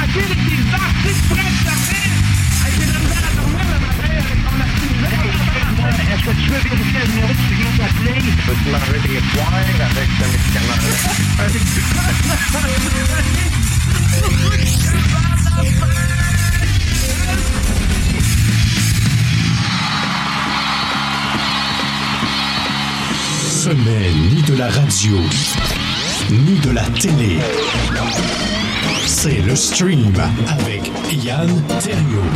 manger avec des artistes fraîches de fait. Hey, j'ai de la misère à dormir le matin avec ton artiste. Est-ce que tu veux vérifier le numéro que tu viens d'appeler? Peux-tu m'enlever des poires avec ce médicament-là? Ce n'est ni de la radio, ni de la télé. C'est le stream avec Yann Terriot.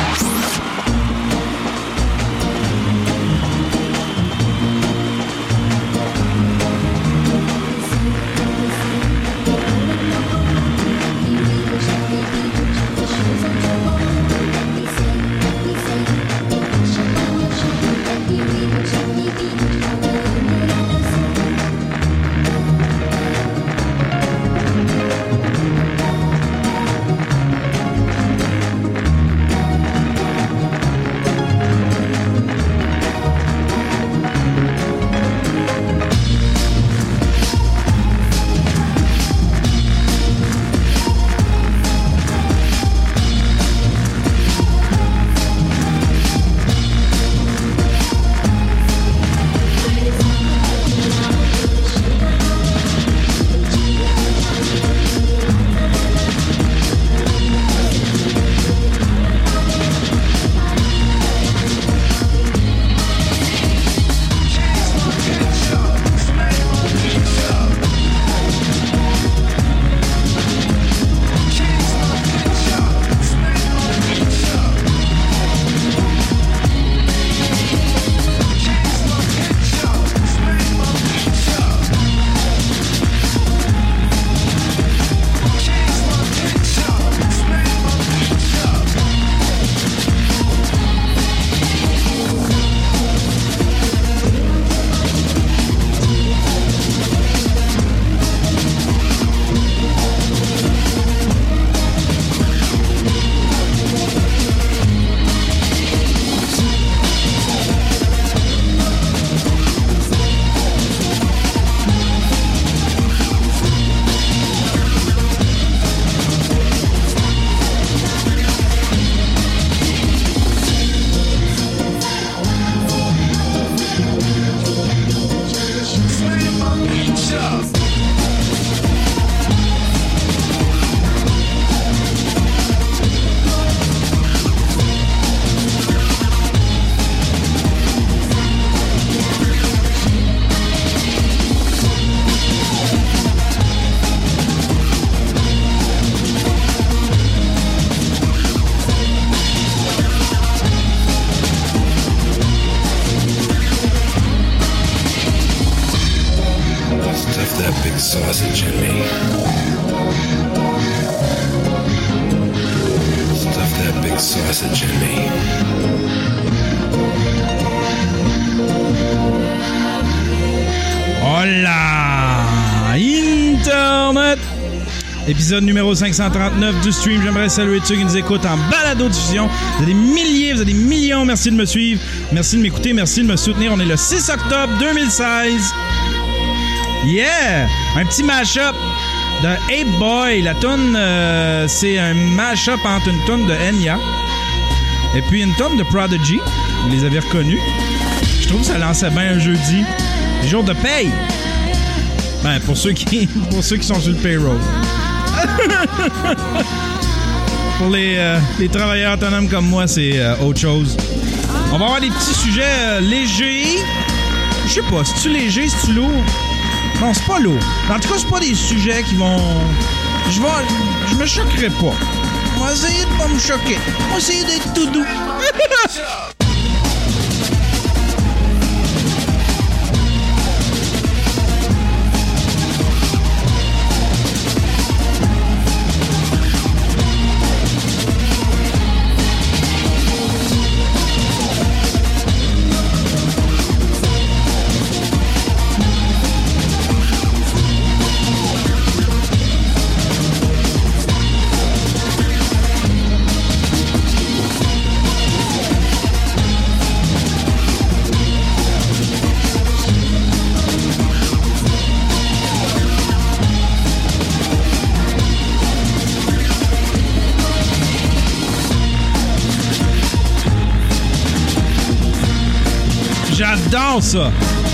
sausage in me. Stuff that big sausage in me. Hola! Internet! Épisode numéro 539 du stream. J'aimerais saluer tous ceux qui nous écoutent en balado-diffusion. Vous êtes des milliers, vous êtes des millions. Merci de me suivre. Merci de m'écouter. Merci de me soutenir. On est le 6 octobre 2016. Yeah! Un petit mash-up de Ape Boy. La toune, c'est un mash-up entre une toune de Enya et puis une toune de Prodigy. Vous les avez reconnus. Je trouve que ça lançait bien un jeudi. Les jours de paye. Ben, pour ceux qui sont sur le payroll. Pour les travailleurs autonomes comme moi, c'est autre chose. On va avoir des petits sujets légers. Je sais pas, c'est-tu léger, c'est-tu lourd? Non, c'est pas lourd. En tout cas, c'est pas des sujets qui vont... Je me choquerai pas. On va essayer de pas me choquer. On va essayer d'être tout doux. J'adore ça!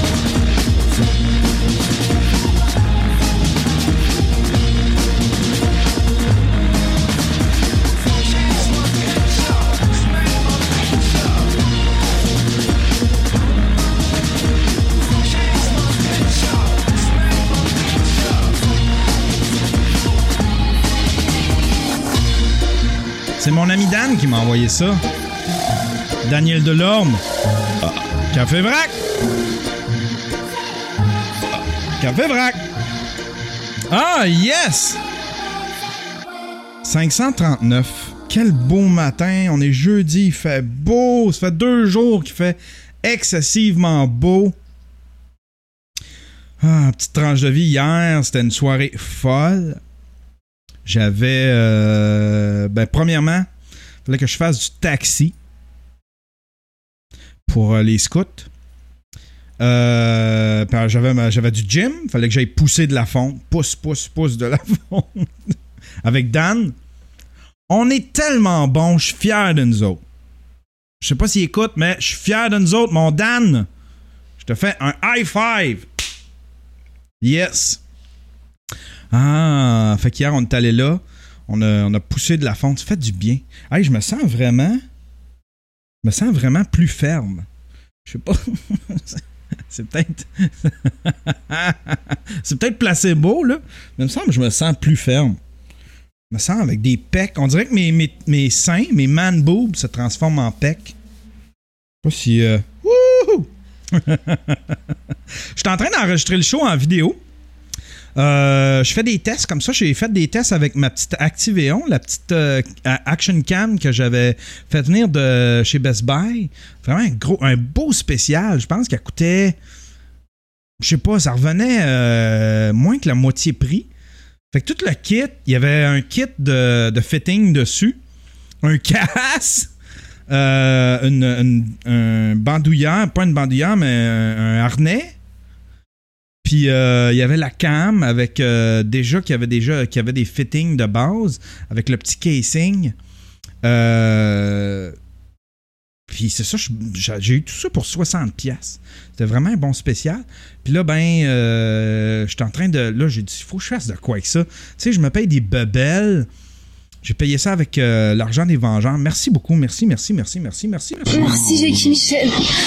C'est mon ami Dan qui m'a envoyé ça. Daniel Delorme. Café Vrac. Café Vrac. Ah, yes! 539. Quel beau matin. On est jeudi, il fait beau. Ça fait 2 jours qu'il fait excessivement beau. Ah, petite tranche de vie hier. C'était une soirée folle. J'avais... premièrement, il fallait que je fasse du taxi pour les scouts. J'avais du gym. Il fallait que j'aille pousser de la fonte. Pousse de la fonte. Avec Dan. On est tellement bons. Je suis fier de nous autres. Je sais pas s'il écoute, mais je suis fier de nous autres. Mon Dan, je te fais un high five. Yes. Ah, fait qu'hier, on est allé là. On a poussé de la fonte. Ça fait du bien. Hey, je me sens vraiment plus ferme. Je sais pas. C'est peut-être... C'est peut-être placebo, là. Mais il me semble que je me sens plus ferme. Je me sens avec des pecs. On dirait que mes seins, mes man boobs se transforment en pecs. Je sais pas si... Wouhou! Je suis en train d'enregistrer le show en vidéo. Je fais des tests comme ça. J'ai fait des tests avec ma petite Activeon, la petite Action Cam que j'avais fait venir de chez Best Buy. Vraiment un beau spécial. Je pense qu'elle coûtait, je sais pas, ça revenait moins que la moitié prix. Fait que tout le kit, il y avait un kit de fitting dessus, un casse, un bandoulière, pas une bandoulière, mais un harnais. Puis il y avait la cam avec qui avait des fittings de base avec le petit casing. Puis c'est ça, j'ai eu tout ça pour 60$. C'était vraiment un bon spécial. Puis là, j'étais en train de... Là, j'ai dit, il faut que je fasse de quoi avec ça. Tu sais, je me paye des bebelles. J'ai payé ça avec l'argent des Vengeurs. Merci beaucoup. Merci. Merci, Jackie Michel.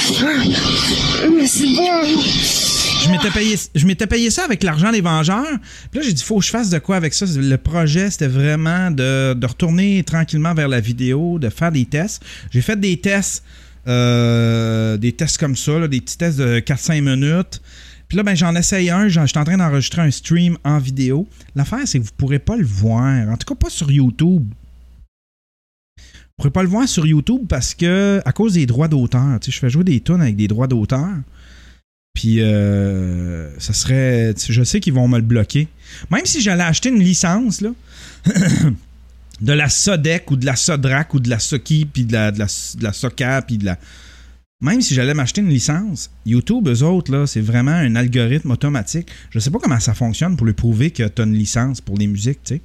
C'est bon. Je m'étais payé ça avec l'argent des Vengeurs. Puis là, j'ai dit, il faut que je fasse de quoi avec ça. Le projet, c'était vraiment de retourner tranquillement vers la vidéo, de faire des tests. J'ai fait des tests comme ça, là, des petits tests de 4-5 minutes. Puis là, j'en essaye un. J'étais en train d'enregistrer un stream en vidéo. L'affaire, c'est que vous ne pourrez pas le voir. En tout cas, pas sur YouTube. Vous ne pourrez pas le voir sur YouTube parce que, à cause des droits d'auteur, je fais jouer des tunes avec des droits d'auteur. Puis, ça serait... Je sais qu'ils vont me le bloquer. Même si j'allais acheter une licence, là, de la Sodec ou de la Sodrac ou de la Soki, puis de la Soca, puis de la... Même si j'allais m'acheter une licence, YouTube, eux autres, là, c'est vraiment un algorithme automatique. Je sais pas comment ça fonctionne pour lui prouver que tu as une licence pour les musiques, tu sais.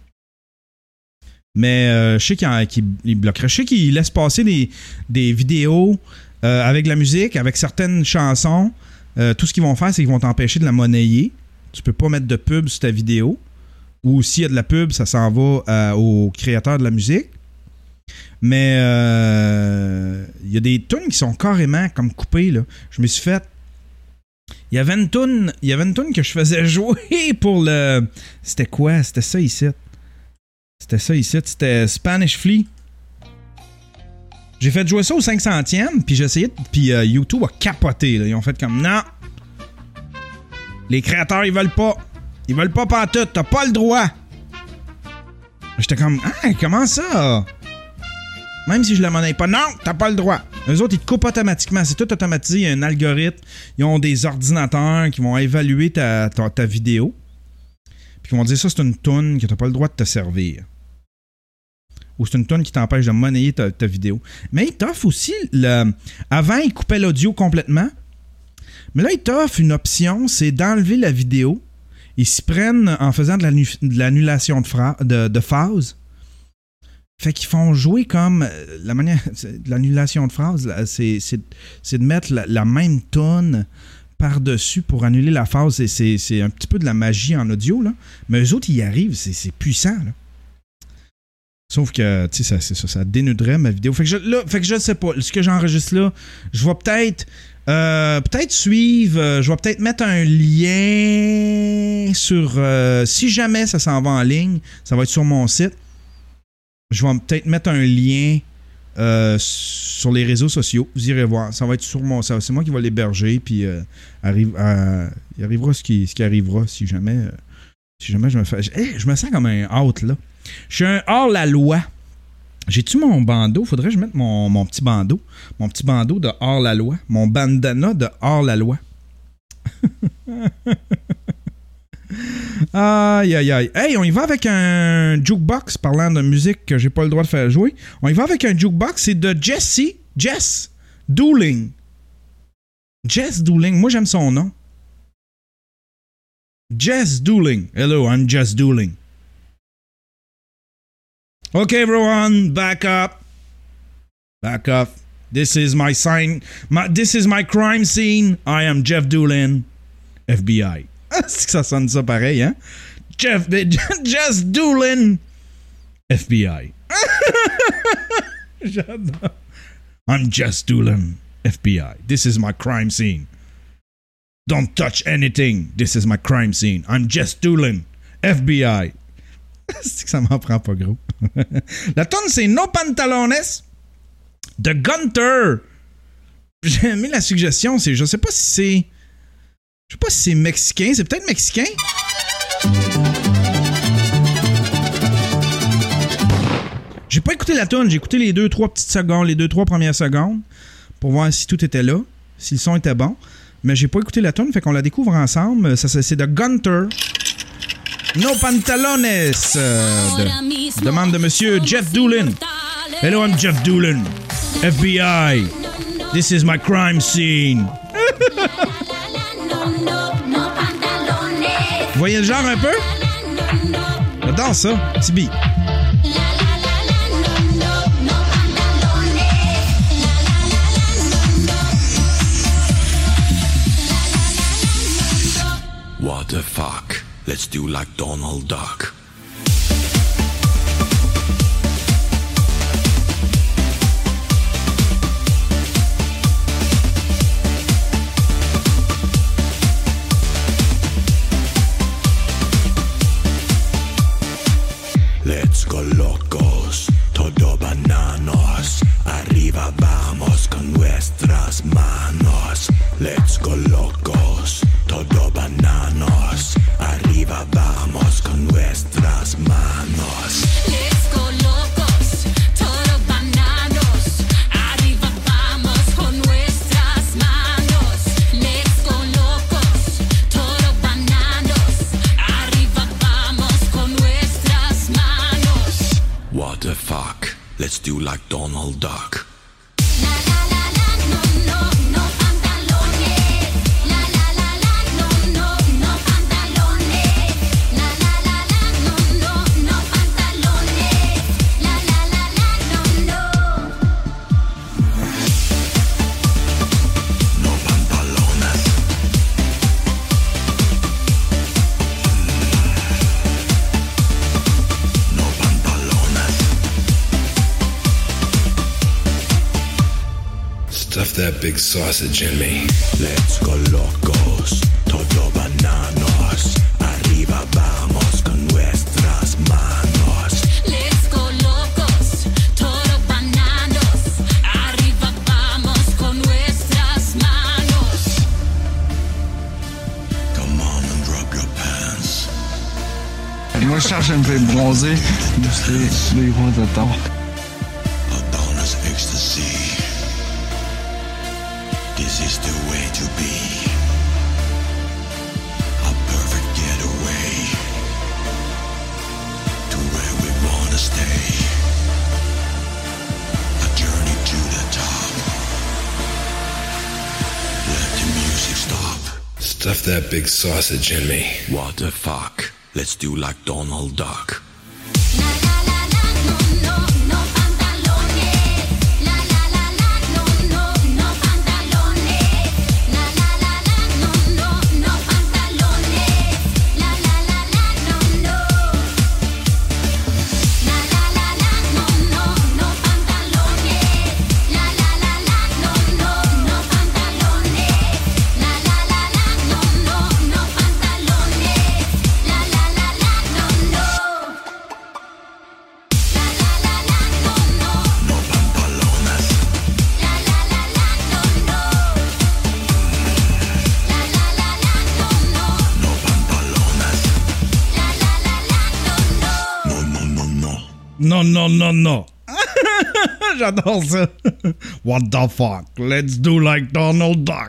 Mais je sais qu'il bloquerait. Je sais qu'il laisse passer des vidéos avec de la musique, avec certaines chansons. Tout ce qu'ils vont faire, c'est qu'ils vont t'empêcher de la monnayer. Tu peux pas mettre de pub sur ta vidéo. Ou s'il y a de la pub, ça s'en va au créateur de la musique. Mais il y a des tunes qui sont carrément comme coupées, là. Je me suis fait... Il y avait une tune que je faisais jouer pour le... C'était quoi? C'était ça ici. C'était Spanish Flea. J'ai fait jouer ça au 500e, puis j'ai essayé, puis YouTube a capoté, là. Ils ont fait comme, non! Les créateurs, ils veulent pas. Ils veulent pas pantoute, t'as pas le droit! J'étais comme, ah, comment ça? Même si je le monnaie pas, non, t'as pas le droit. Eux autres, ils te coupent automatiquement. C'est tout automatisé, il y a un algorithme. Ils ont des ordinateurs qui vont évaluer ta vidéo. Puis qui vont dire, ça, c'est une toune que t'as pas le droit de te servir. Ou c'est une toune qui t'empêche de monnayer ta vidéo. Mais il t'offre aussi Avant, il coupait l'audio complètement. Mais là, il t'offre une option, c'est d'enlever la vidéo. Ils s'y prennent en faisant de l'annulation de phase. Fait qu'ils font jouer comme la manière de l'annulation de phrase, là, c'est de mettre la même tonne par-dessus pour annuler la phase. C'est un petit peu de la magie en audio, là. Mais eux autres, ils y arrivent, c'est puissant, là. Sauf que, tu sais, ça dénuderait ma vidéo. Fait que je sais pas. Ce que j'enregistre là, je vais peut-être suivre, je vais peut-être mettre un lien sur... si jamais ça s'en va en ligne, ça va être sur mon site. Je vais peut-être mettre un lien sur les réseaux sociaux. Vous irez voir. Ça va être sur mon site. C'est moi qui vais l'héberger. Puis il arrivera ce qui arrivera si jamais je me fais... je me sens comme un out, là. Je suis un hors-la-loi. J'ai-tu mon bandeau? Faudrait que je mette mon petit bandeau. Mon petit bandeau de hors-la-loi. Mon bandana de hors-la-loi. Aïe, aïe, aïe. Hey, on y va avec un jukebox, parlant de musique que j'ai pas le droit de faire jouer. On y va avec un jukebox, c'est de Jess Dooling. Jess Dooling, moi j'aime son nom. Jess Dooling. Hello, I'm Jess Dooling. Okay, everyone, back up. Back up. This is my sign. This is my crime scene. I am Jeff Dooling, FBI. C'est que ça sonne ça pareil, hein? Jess Dooling, FBI. J'adore. I'm Jess Dooling, FBI. This is my crime scene. Don't touch anything. This is my crime scene. I'm Jess Dooling, FBI. C'est que ça m'en prend pas gros. La tonne, c'est No Pantalones de Gunter. J'ai aimé la suggestion. Je sais pas si c'est mexicain. C'est peut-être mexicain. J'ai pas écouté la tonne. J'ai écouté les 2-3 petites secondes, les 2-3 premières secondes pour voir si tout était là, si le son était bon. Mais j'ai pas écouté la tonne, fait qu'on la découvre ensemble. C'est de Gunter. No Pantalones. Demande de monsieur Jeff Dooling. Hello, I'm Jeff Dooling, FBI. This is my crime scene. Vous voyez le genre un peu? J'adore ça. Tibi. What the fuck? Let's do like Donald Duck. Let's go locos, todo bananos. Arriba vamos con nuestras manos. Let's go locos, todo bananos. Arriba vamos con nuestras manos. Let's go locos, todo bananos. Arriba vamos con nuestras manos. Let's go locos, todo bananos. Arriba vamos con nuestras manos. What the fuck? Let's do like Donald Duck. Stuff that big sausage in me. Let's go locos, todo bananos. Arriba vamos con nuestras manos. Let's go locos, todo bananos. Arriba vamos con nuestras manos. Come on and drop your pants. Moi, je cherche à me faire bronzer. C'est les gros de temps. Bonus ecstasy. This is the way to be. A perfect getaway to where we wanna stay. A journey to the top. Let the music stop. Stuff that big sausage in me. What the fuck? Let's do like Donald Duck. La la la la, no no no. Non. J'adore ça. What the fuck? Let's do like Donald Duck.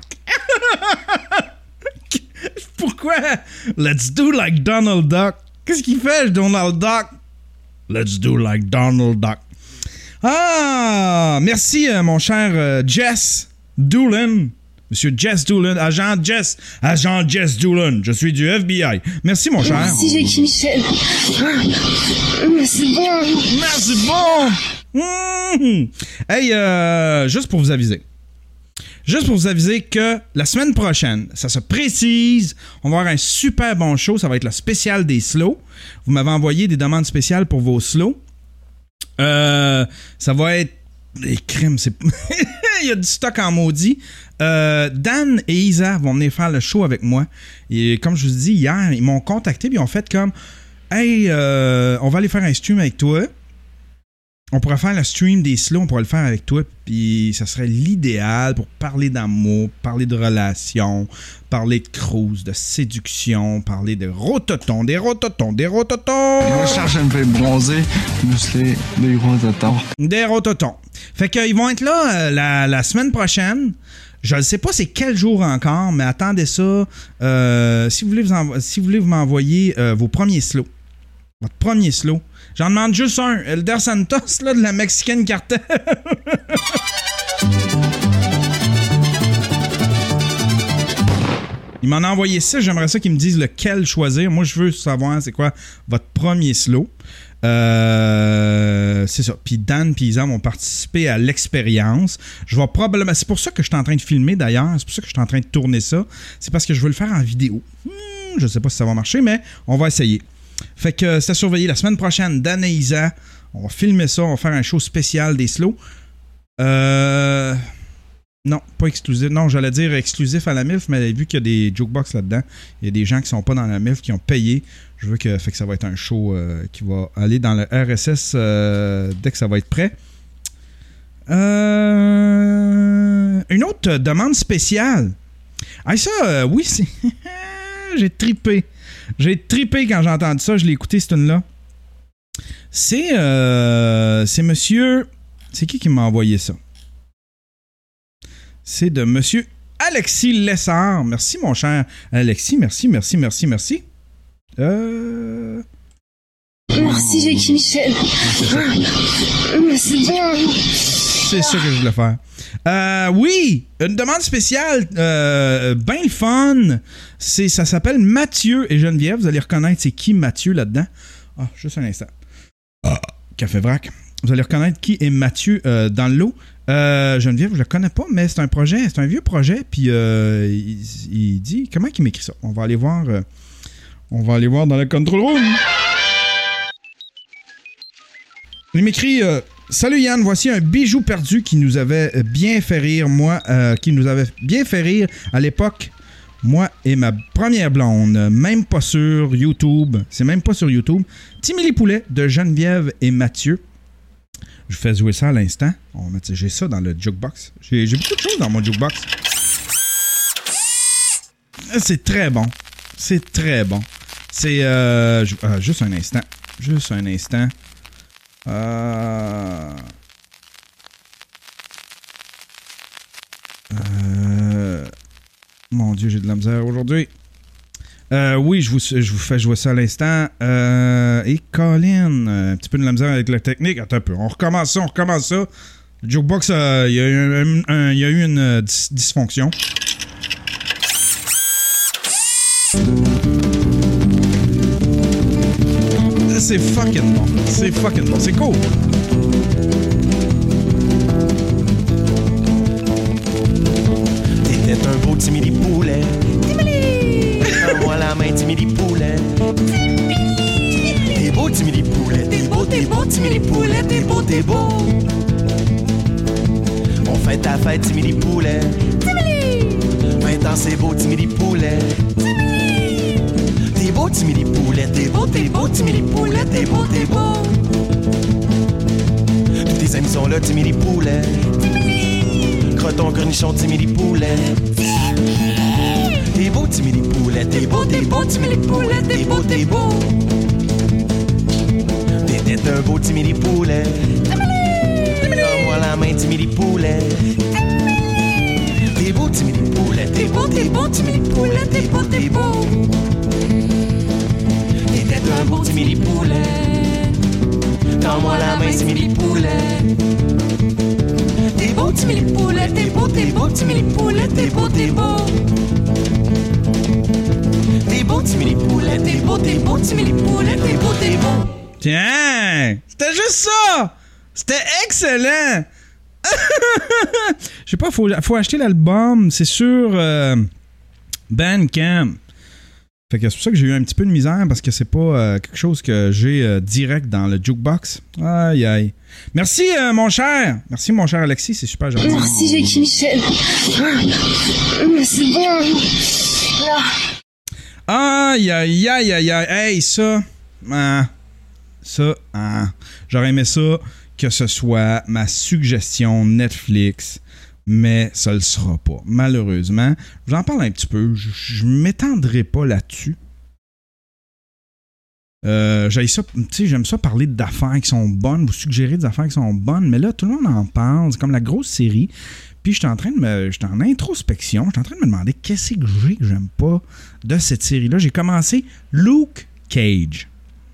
Pourquoi? Let's do like Donald Duck. Qu'est-ce qu'il fait, Donald Duck? Let's do like Donald Duck. Ah, merci, mon cher Jess Doolan. Monsieur Jess Doolan, agent Jess Doolan. Je suis du FBI. Merci, mon cher. Merci, Jackie Michel. Merci bon. Merci bon. Hey, juste pour vous aviser que la semaine prochaine, ça se précise, on va avoir un super bon show. Ça va être le spécial des slows. Vous m'avez envoyé des demandes spéciales pour vos slows. Ça va être les crimes, c'est il y a du stock en maudit. Dan et Isa vont venir faire le show avec moi. Et comme je vous dis hier, ils m'ont contacté et ils ont fait comme hey, on va aller faire un stream avec toi. On pourrait faire le stream des slows, on pourrait le faire avec toi, puis ça serait l'idéal pour parler d'amour, parler de relations, parler de cruise, de séduction, parler de rototons, des rototons. Moi, je cherche un peu bronzé, musclé, des rototons. Des rototons. Fait qu'ils vont être là la semaine prochaine. Je ne sais pas c'est quel jour encore, mais attendez ça. Si vous voulez vous m'envoyer vos premiers slows. Votre premier slow. J'en demande juste un. Elder Santos, là, de la Mexican Cartel. Il m'en a envoyé 6. J'aimerais ça qu'ils me disent lequel choisir. Moi, je veux savoir c'est quoi votre premier slow. C'est ça. Puis Dan et Isa vont participer à l'expérience. Je vais probablement... C'est pour ça que je suis en train de filmer, d'ailleurs. C'est pour ça que je suis en train de tourner ça. C'est parce que je veux le faire en vidéo. Je sais pas si ça va marcher, mais on va essayer. Fait que c'est à surveiller la semaine prochaine. Dan et Isa, on va filmer ça, on va faire un show spécial des slows. Non, pas exclusif. Non, j'allais dire exclusif à la MILF, mais vu qu'il y a des jukebox là-dedans, il y a des gens qui sont pas dans la MILF qui ont payé. Je veux que, fait que ça va être un show qui va aller dans le RSS dès que ça va être prêt. Une autre demande spéciale. Ah, ça, oui, c'est. J'ai trippé. J'ai trippé quand j'ai entendu ça. Je l'ai écouté, cette tune-là. C'est monsieur... C'est qui m'a envoyé ça? C'est de monsieur Alexis Lessard. Merci, mon cher Alexis. Merci. Merci, Jackie Michel. Merci bon. C'est ça que je voulais faire. Oui, une demande spéciale, ben le fun. Ça s'appelle Mathieu et Geneviève. Vous allez reconnaître c'est qui Mathieu là-dedans. Ah, juste un instant. Café vrac. Vous allez reconnaître qui est Mathieu dans le lot. Geneviève, je le connais pas, mais c'est un projet, c'est un vieux projet. Puis il dit, comment il m'écrit ça? On va aller voir dans le control room. Il m'écrit... Salut Yann, voici un bijou perdu qui nous avait bien fait rire, à l'époque, moi et ma première blonde. Même pas sur YouTube. C'est même pas sur YouTube. Timmy les poulets de Geneviève et Mathieu. Je fais jouer ça à l'instant. J'ai ça dans le jukebox. J'ai beaucoup de choses dans mon jukebox. C'est très bon. C'est très bon. C'est... juste un instant. Mon Dieu, j'ai de la misère aujourd'hui. Oui, je vous fais jouer ça à l'instant. Et Colin, un petit peu de la misère avec la technique. Attends un peu, on recommence ça. Le jukebox, il y a eu une dysfonction. C'est fucking bon. C'est cool. T'étais un beau Timmy les poulets. Donne-moi la main, Timmy les poulets. T'es beau, Timmy les poulets. T'es beau, Timmy les poulets. T'es beau. On fait ta fête, Timmy les poulets. 20 ans, c'est beau, Timmy les poulets. T'es beau, Timmy les poulets. T'es beau, Timmy les poulets. T'es beau. Tous tes amis sont là, Timmy les poulets. Croton, cornichon, Timmy les poulets. T'es beau, Timmy les poulets. T'es beau, Timmy les poulets. T'es beau. T'es un beau timide poulet. Donne-moi la main, timide poulet. T'es beau, timide poulet. T'es beau, timide poulet. T'es beau, t'es beau. T'es un beau timide poulet. Donne-moi la main, timide poulet. T'es beau, timide poulet. T'es beau, timide poulet. T'es beau, t'es beau. T'es beau, timide poulet. T'es beau, timide poulet. T'es beau, t'es beau. Tiens! C'était juste ça! C'était excellent! Je sais pas, faut acheter l'album, c'est sur Bandcamp. Fait que c'est pour ça que j'ai eu un petit peu de misère parce que c'est pas quelque chose que j'ai direct dans le jukebox. Aïe aïe. Merci mon cher Alexis, c'est super gentil. Merci Jackie Michel. C'est bon. Là. Aïe aïe aïe aïe aïe. Hey, ça. J'aurais aimé ça que ce soit ma suggestion Netflix, mais ça le sera pas. Malheureusement, je vous en parle un petit peu. Je m'étendrai pas là-dessus. J'aime ça parler d'affaires qui sont bonnes, vous suggérer des affaires qui sont bonnes, mais là, tout le monde en parle. C'est comme la grosse série. Puis j'étais en introspection, j'étais en train de me demander qu'est-ce que j'aime pas de cette série-là. J'ai commencé Luke Cage.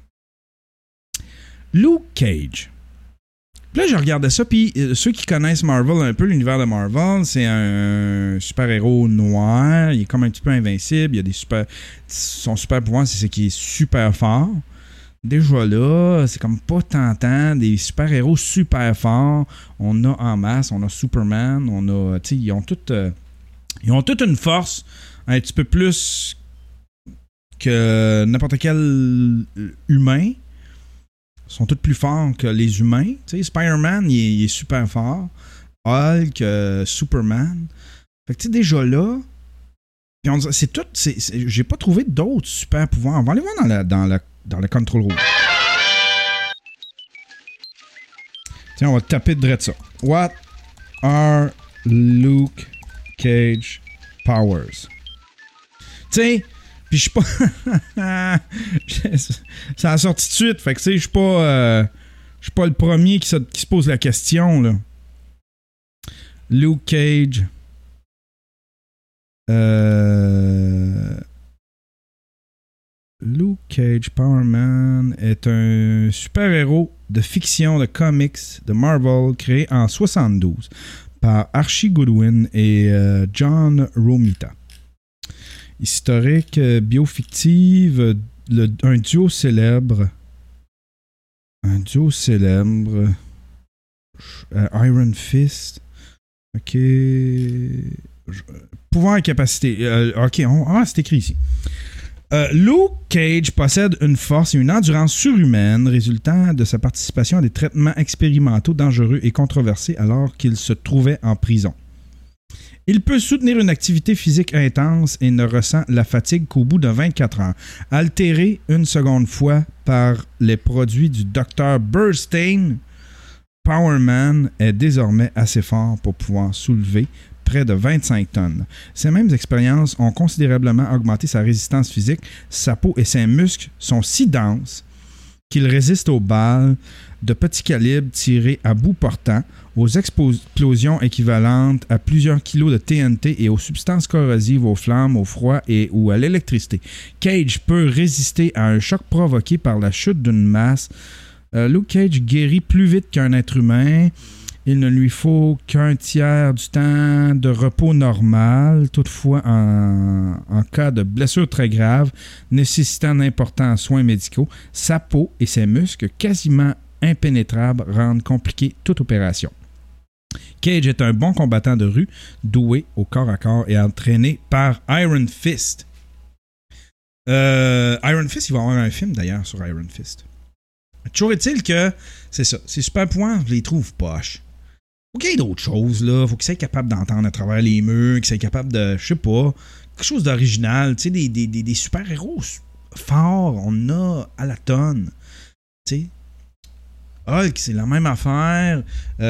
Luke Cage. Puis là, je regardais ça, puis ceux qui connaissent Marvel un peu, l'univers de Marvel, c'est un super-héros noir, il est comme un petit peu invincible, il a des son super pouvoir, c'est ce qui est super fort. Déjà là, c'est comme pas tentant, des super-héros super forts, on a en masse, on a Superman, on a, tu sais, ils ont toute une force un petit peu plus que n'importe quel humain. Ils sont tous plus forts que les humains. Tu sais, Spider-Man, il est super fort. Hulk, Superman. Fait que tu sais, déjà là, c'est tout. J'ai pas trouvé d'autres super pouvoirs. On va aller voir dans le control room. Tiens, on va taper de ça. What are Luke Cage powers? Tu sais, puis je suis pas. Ça a sorti de suite. Fait que tu sais, je suis pas le premier qui se pose la question, là. Luke Cage. Luke Cage Power Man est un super-héros de fiction de comics de Marvel créé en 1972 par Archie Goodwin et John Romita. Historique biofictive, un duo célèbre. Iron Fist. Ok. Pouvoir et capacité. Ok, c'est écrit ici. Luke Cage possède une force et une endurance surhumaine résultant de sa participation à des traitements expérimentaux dangereux et controversés alors qu'il se trouvait en prison. Il peut soutenir une activité physique intense et ne ressent la fatigue qu'au bout de 24 heures. Altéré une seconde fois par les produits du Dr. Burstein, Power Man est désormais assez fort pour pouvoir soulever près de 25 tonnes. Ces mêmes expériences ont considérablement augmenté sa résistance physique. Sa peau et ses muscles sont si denses qu'il résiste aux balles de petit calibre tirées à bout portant, aux explosions équivalentes à plusieurs kilos de TNT et aux substances corrosives, aux flammes, au froid ou à l'électricité. Cage peut résister à un choc provoqué par la chute d'une masse. Luke Cage guérit plus vite qu'un être humain. Il ne lui faut qu'un tiers du temps de repos normal. Toutefois, en cas de blessure très grave, nécessitant d'importants soins médicaux, sa peau et ses muscles quasiment impénétrables rendent compliquée toute opération. Cage est un bon combattant de rue, doué au corps à corps et entraîné par Iron Fist. Iron Fist, il va y avoir un film d'ailleurs sur Iron Fist. Toujours est-il que, c'est ça, ces super pouvoirs, je les trouve poches. Faut qu'il y ait d'autres choses, là. Faut qu'il soit capable d'entendre à travers les murs, qu'il soit capable de, je sais pas, quelque chose d'original. Tu sais, des super-héros forts, on a à la tonne. Tu sais, Hulk, c'est la même affaire.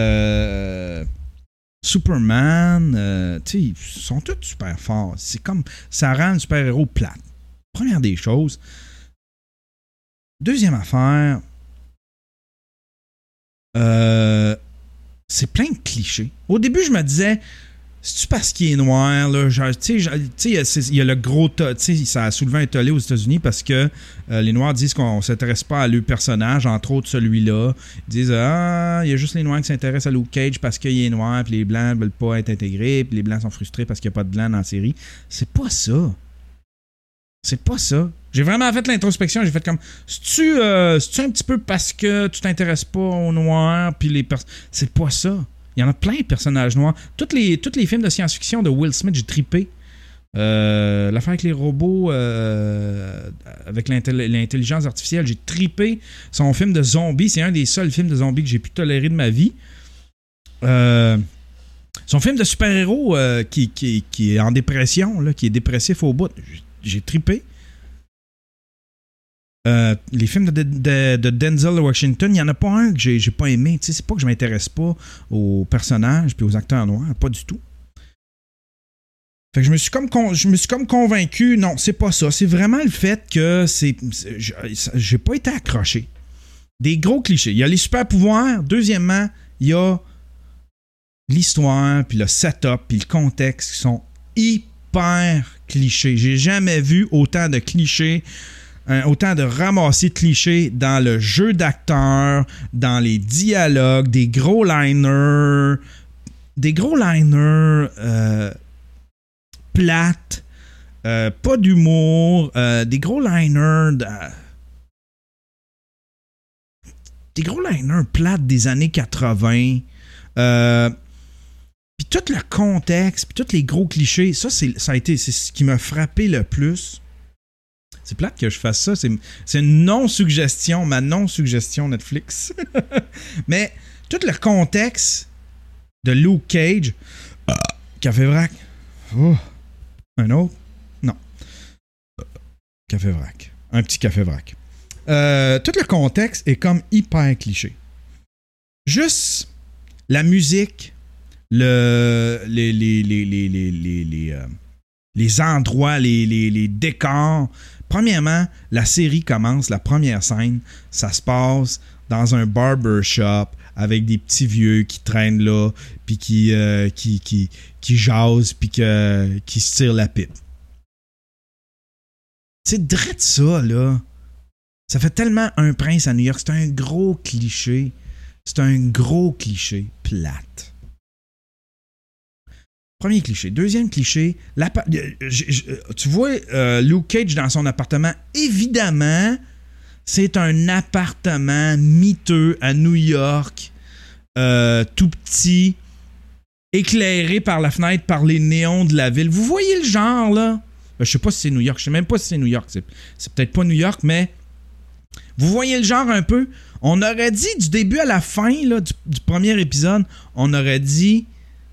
Superman, tu sais, ils sont tous super forts. C'est comme, ça rend le super-héros plate. Première des choses. Deuxième affaire, c'est plein de clichés. Au début, je me disais, c'est-tu parce qu'il est noir, là? Tu sais, il y a le gros... Tu sais, ça a soulevé un tollé aux États-Unis parce que les Noirs disent qu'on ne s'intéresse pas à leur personnage, entre autres celui-là. Ils disent, il y a juste les Noirs qui s'intéressent à Luke Cage parce qu'il est noir, puis les Blancs ne veulent pas être intégrés, puis les Blancs sont frustrés parce qu'il n'y a pas de Blancs dans la série. C'est pas ça. C'est pas ça. J'ai vraiment fait l'introspection. J'ai fait comme, c'est-tu un petit peu parce que tu t'intéresses pas aux Noirs, puis les personnes... C'est pas ça. Il y en a plein de personnages noirs. Tous les films de science-fiction de Will Smith, j'ai trippé. L'affaire avec les robots, avec l'intelligence artificielle, j'ai trippé. Son film de zombies, c'est un des seuls films de zombies que j'ai pu tolérer de ma vie. Son film de super-héros qui est en dépression, là, qui est dépressif au bout, j'ai trippé. Les films de Denzel Washington, il n'y en a pas un que j'ai pas aimé. Tu sais, c'est pas que je m'intéresse pas aux personnages et aux acteurs noirs, pas du tout. Fait que je me suis comme convaincu, non, c'est pas ça. C'est vraiment le fait que j'ai pas été accroché. Des gros clichés. Il y a les super pouvoirs. Deuxièmement, il y a l'histoire, puis le setup, puis le contexte qui sont hyper clichés. J'ai jamais vu autant de clichés. Autant de ramasser de clichés dans le jeu d'acteurs, dans les dialogues, des gros liners plates, pas d'humour, des gros liners plates des années 80, puis tout le contexte, puis tous les gros clichés, c'est ce qui m'a frappé le plus. C'est plate que je fasse ça. C'est une non-suggestion, ma non-suggestion Netflix. Mais tout le contexte de Luke Cage. Café vrac. Oh. Un autre? Non. Café vrac. Un petit café vrac. Tout le contexte est comme hyper cliché. Juste la musique, les endroits, les décors. Premièrement, la série commence, la première scène, ça se passe dans un barbershop avec des petits vieux qui traînent là, puis qui jasent, puis qui se tirent la pipe. C'est drôle ça, là. Ça fait tellement Un prince à New York. C'est un gros cliché. C'est un gros cliché plate. Premier cliché. Deuxième cliché, tu vois Luke Cage dans son appartement. Évidemment, c'est un appartement miteux à New York, tout petit, éclairé par la fenêtre par les néons de la ville. Vous voyez le genre, là? Je sais pas si c'est New York. Je sais même pas si c'est New York. C'est peut-être pas New York, mais vous voyez le genre un peu? On aurait dit du début à la fin là, du premier épisode, on aurait dit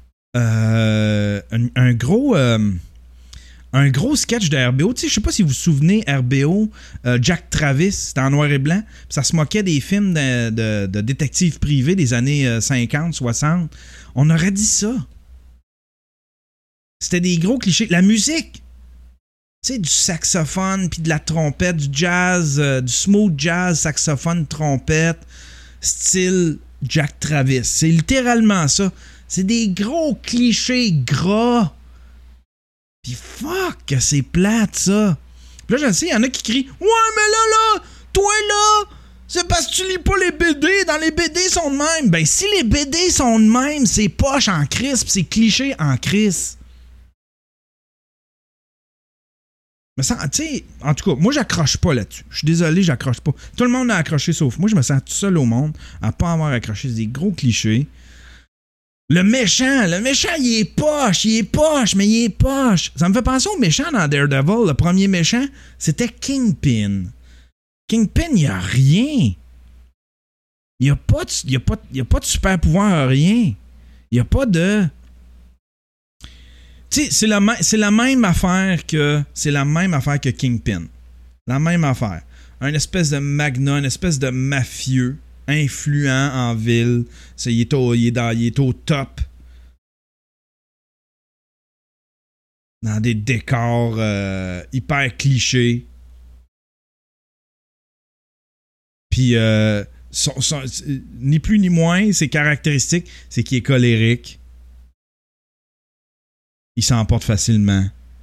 un gros sketch de RBO. Tu sais, je sais pas si vous vous souvenez, RBO, Jack Travis, c'était en noir et blanc. Ça se moquait des films de détectives privés des années 50, 60. On aurait dit ça. C'était des gros clichés. La musique, tu sais, du saxophone, puis de la trompette, du jazz, du smooth jazz, saxophone, trompette, style Jack Travis. C'est littéralement ça. C'est des gros clichés gras. Pis fuck, que c'est plate, ça. Puis là, je sais, il y en a qui crient « Ouais, mais là, toi, là, c'est parce que tu lis pas les BD. Dans les BD, ils sont de même. » Ben, si les BD sont de même, c'est poche en crise, pis c'est cliché en crise. Mais ça, tu sais, en tout cas, moi, j'accroche pas là-dessus. Je suis désolé, j'accroche pas. Tout le monde a accroché, sauf moi. Je me sens tout seul au monde à pas avoir accroché. C'est des gros clichés. Le méchant, il est poche, mais il est poche. Ça me fait penser au méchant dans Daredevil. Le premier méchant, c'était Kingpin. Kingpin, il n'y a rien. Il n'y a pas de super pouvoir, rien. Il n'y a pas de... Tu sais, c'est la même affaire que Kingpin. La même affaire. Un espèce de magnat, une espèce de mafieux. Influent en ville. Il est au top. Dans des décors hyper clichés. Puis ni plus ni moins, ses caractéristiques, c'est qu'il est colérique. Il s'emporte facilement.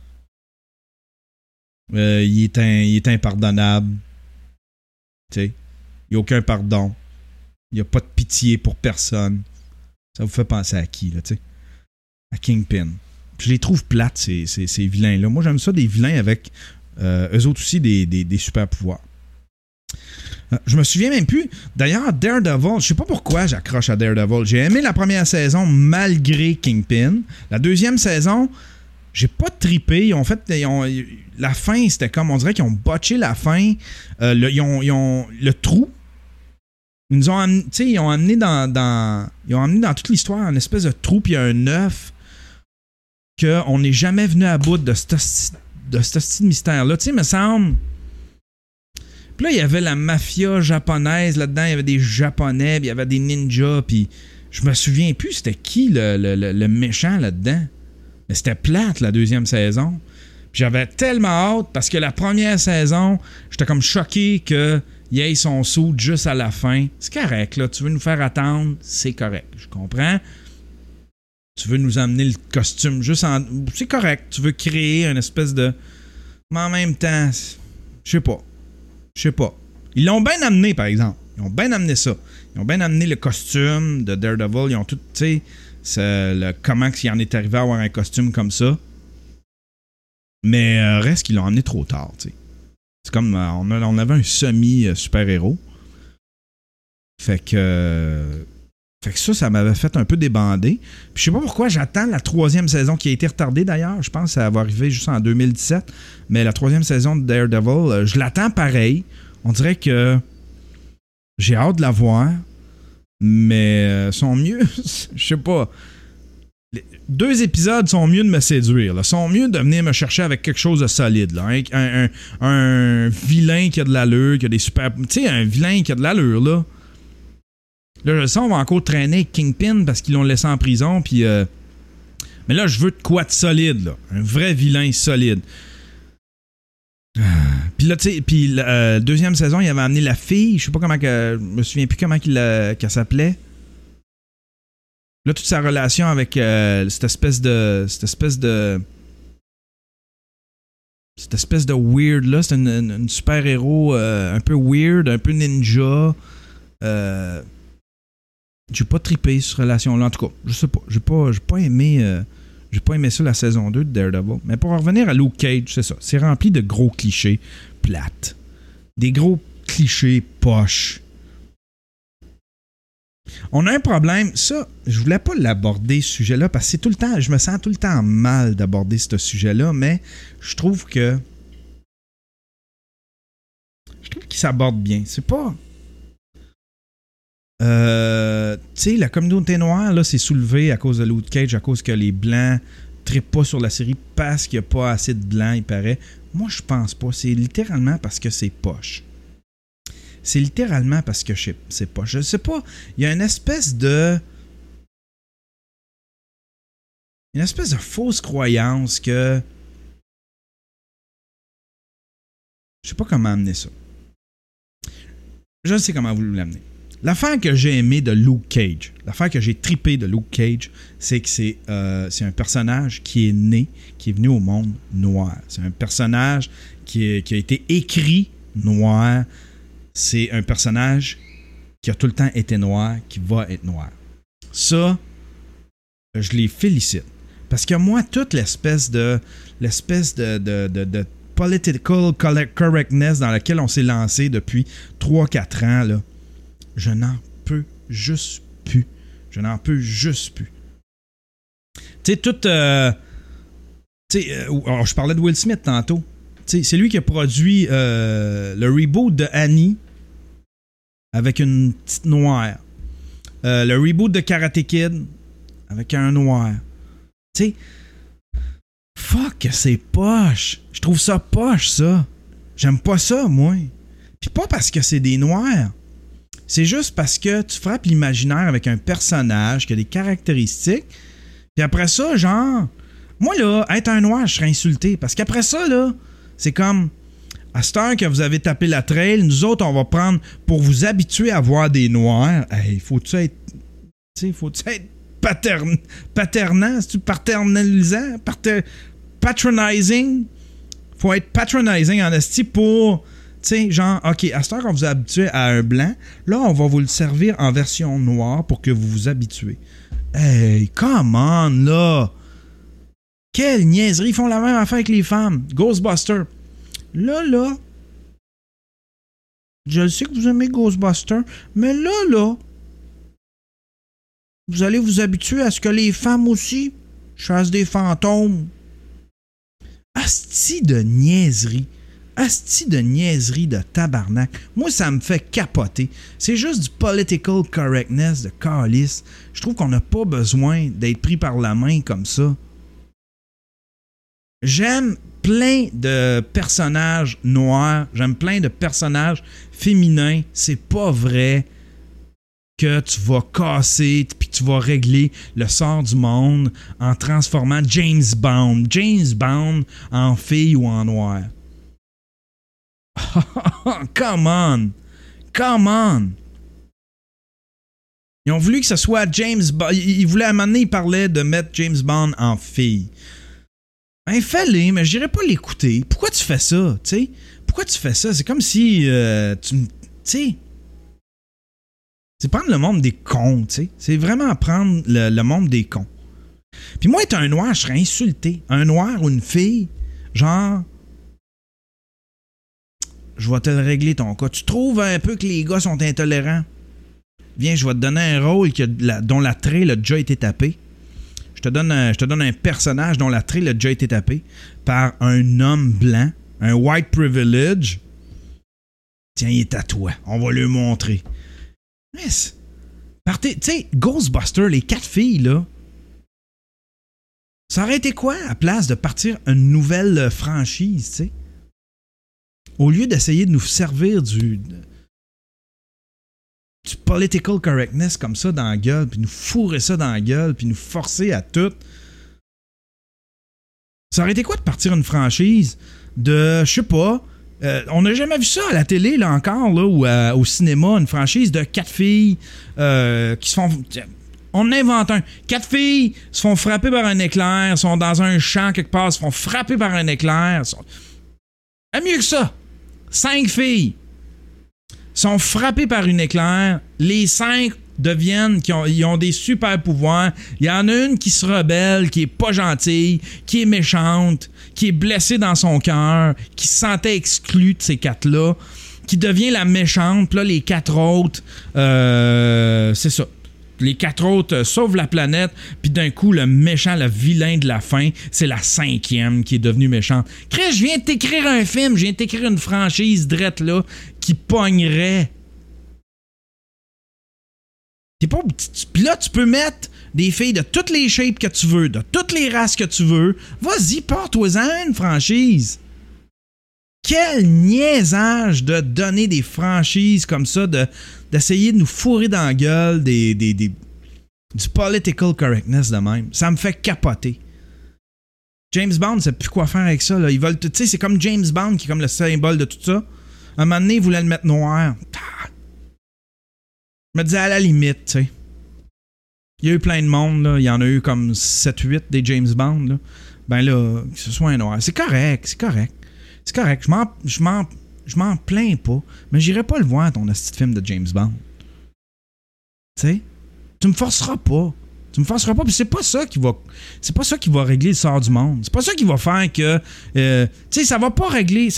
Il est impardonnable. Tu sais, il n'y a aucun pardon. Il n'y a pas de pitié pour personne. Ça vous fait penser à qui, là, tu sais? À Kingpin. Puis je les trouve plates, ces vilains-là. Moi, j'aime ça, des vilains avec eux autres aussi des super pouvoirs. Je me souviens même plus. D'ailleurs, Daredevil, je sais pas pourquoi j'accroche à Daredevil. J'ai aimé la première saison malgré Kingpin. La deuxième saison, j'ai pas trippé. La fin, c'était comme, on dirait qu'ils ont botché la fin. Le trou. Ils ont amené dans toute l'histoire une espèce de trou puis un œuf qu'on n'est jamais venu à bout de ce style mystère-là. Tu sais, il me semble. Puis là, il y avait la mafia japonaise là-dedans, il y avait des Japonais, puis il y avait des ninjas, puis je me souviens plus c'était qui le méchant là-dedans. Mais c'était plate, la deuxième saison. Puis j'avais tellement hâte, parce que la première saison, j'étais comme choqué qu'il y ait son saut juste à la fin. C'est correct, là. Tu veux nous faire attendre, c'est correct. Je comprends. Tu veux nous amener le costume juste en... C'est correct. Tu veux créer une espèce de... Mais en même temps, je sais pas. Ils l'ont bien amené, par exemple. Ils ont bien amené ça. Ils ont bien amené le costume de Daredevil. Ils ont tout, tu sais, comment il en est arrivé à avoir un costume comme ça. Mais reste qu'ils l'ont amené trop tard, tu sais. C'est comme, on avait un semi-super-héros. Fait que ça m'avait fait un peu débander. Puis je sais pas pourquoi j'attends la troisième saison qui a été retardée d'ailleurs. Je pense que ça va arriver juste en 2017. Mais la troisième saison de Daredevil, je l'attends pareil. On dirait que j'ai hâte de la voir. Mais sont mieux. Je sais pas. 2 épisodes sont mieux de me séduire. Là. Sont mieux de venir me chercher avec quelque chose de solide. Là. Un vilain qui a de l'allure, qui a des super... Tu sais, un vilain qui a de l'allure, là. Là, je sais, on va encore traîner avec Kingpin parce qu'ils l'ont laissé en prison. Puis, mais là, je veux de quoi de solide, là. Un vrai vilain solide. Puis là, tu sais, puis la deuxième saison, il avait amené la fille. Je sais pas comment je me souviens plus comment qu'elle s'appelait. Là, toute sa relation avec cette espèce de weird là, c'est une super-héros un peu weird, un peu ninja. J'ai pas trippé cette relation-là. En tout cas, je sais pas. J'ai pas aimé ça la saison 2 de Daredevil. Mais pour en revenir à Luke Cage, c'est ça. C'est rempli de gros clichés plates. Des gros clichés poches. On a un problème. Ça, je voulais pas l'aborder, ce sujet-là, parce que c'est tout le temps... Je me sens tout le temps mal d'aborder ce sujet-là, mais je trouve qu'il s'aborde bien. C'est pas... tu sais, la communauté noire, là, s'est soulevée à cause de Luke Cage, à cause que les Blancs trippent pas sur la série parce qu'il n'y a pas assez de Blancs, il paraît. Moi, je pense pas. C'est littéralement parce que c'est poche. C'est littéralement parce que c'est poche. Je sais pas. Il y a une espèce de fausse croyance que... Je sais pas comment amener ça. Je sais comment vous l'amener. L'affaire que j'ai aimé de Luke Cage, l'affaire que j'ai trippé de Luke Cage, c'est que c'est un personnage qui est venu au monde noir. C'est un personnage qui a été écrit noir. C'est un personnage qui a tout le temps été noir, qui va être noir. Ça, je les félicite. Parce que moi, toute l'espèce de political correctness dans laquelle on s'est lancé depuis 3-4 ans, là, je n'en peux juste plus. Tu sais, tout... je parlais de Will Smith tantôt. Tu sais, c'est lui qui a produit le reboot de Annie avec une petite noire. Le reboot de Karate Kid avec un noir. Tu sais, fuck, c'est poche. Je trouve ça poche, ça. J'aime pas ça, moi. Puis pas parce que c'est des noirs. C'est juste parce que tu frappes l'imaginaire avec un personnage qui a des caractéristiques. Puis après ça, genre... Moi, là, être un noir, je serais insulté. Parce qu'après ça, là, c'est comme... À cette heure que vous avez tapé la trail, nous autres, on va prendre pour vous habituer à voir des noirs. Hey, faut-tu être paternant? C'est-tu paternalisant? Patronizing? Faut être patronizing en esti pour... Tu sais, genre, OK, à cette heure qu'on vous a habitué à un blanc, là, on va vous le servir en version noire pour que vous vous habituez. Hey, come on, là! Quelle niaiserie! Ils font la même affaire avec les femmes. Ghostbusters. Là, je sais que vous aimez Ghostbusters, mais là, vous allez vous habituer à ce que les femmes aussi chassent des fantômes. Asti de niaiserie. Asti de niaiserie de tabarnak. Moi, ça me fait capoter. C'est juste du political correctness de calice. Je trouve qu'on n'a pas besoin d'être pris par la main comme ça. J'aime plein de personnages noirs. J'aime plein de personnages féminins. C'est pas vrai que tu vas casser puis tu vas régler le sort du monde en transformant James Bond en fille ou en noir. Come on! Ils ont voulu que ce soit James Bond. Ils voulaient à un moment donné, ils parlaient de mettre James Bond en fille. Ben, fais-le, mais j'irais pas l'écouter. Pourquoi tu fais ça, tu sais? Pourquoi tu fais ça? C'est comme si tu sais... C'est prendre le monde des cons, tu sais. C'est vraiment prendre le monde des cons. Puis moi, être un noir, je serais insulté. Un noir ou une fille, genre... Je vais te le régler ton cas. Tu trouves un peu que les gars sont intolérants? Viens, je vais te donner un rôle dont la trail a déjà été tapée. Je te donne un personnage dont la trail a déjà été tapée par un homme blanc, un white privilege. Tiens, il est à toi. On va lui montrer. Yes. Partez, tu sais, Ghostbusters, les 4 filles, là. Ça aurait été quoi à place de partir une nouvelle franchise, tu sais? Au lieu d'essayer de nous servir du political correctness comme ça dans la gueule, puis nous fourrer ça dans la gueule, puis nous forcer à tout. Ça aurait été quoi de partir une franchise de, je sais pas, on n'a jamais vu ça à la télé, là, encore, là, ou au cinéma, une franchise de 4 filles qui se font... On invente un. 4 filles se font frapper par un éclair, sont dans un champ quelque part, se font frapper par un éclair. Mieux que ça. 5 filles sont frappées par une éclair. Les 5 deviennent, ils ont des super pouvoirs. Il y en a une qui se rebelle, qui est pas gentille, qui est méchante, qui est blessée dans son cœur, qui se sentait exclue de ces 4-là, qui devient la méchante. Puis là, les 4 autres, c'est ça. Les 4 autres sauvent la planète, puis d'un coup, le méchant, le vilain de la fin, c'est la 5e qui est devenue méchante. Chris, je viens de t'écrire un film, je viens de t'écrire une franchise drette là, qui pognerait. Puis là, tu peux mettre des filles de toutes les shapes que tu veux, de toutes les races que tu veux. Vas-y, porte-toi-en une franchise. Quel niaisage de donner des franchises comme ça, d'essayer de nous fourrer dans la gueule du political correctness de même. Ça me fait capoter. James Bond, sait plus quoi faire avec ça. Là. Ils veulent, tu sais, c'est comme James Bond qui est comme le symbole de tout ça. Un moment donné, ils voulaient le mettre noir. Je me disais à la limite, tu sais. Il y a eu plein de monde, là. Il y en a eu comme 7-8 des James Bond. Là. Ben là, que ce soit un noir. C'est correct. C'est correct, je m'en plains pas, mais j'irai pas le voir ton petit film de James Bond. Tu sais, tu me forceras pas, puis c'est pas ça qui va régler le sort du monde. C'est pas ça qui va faire que tu sais, ça va pas régler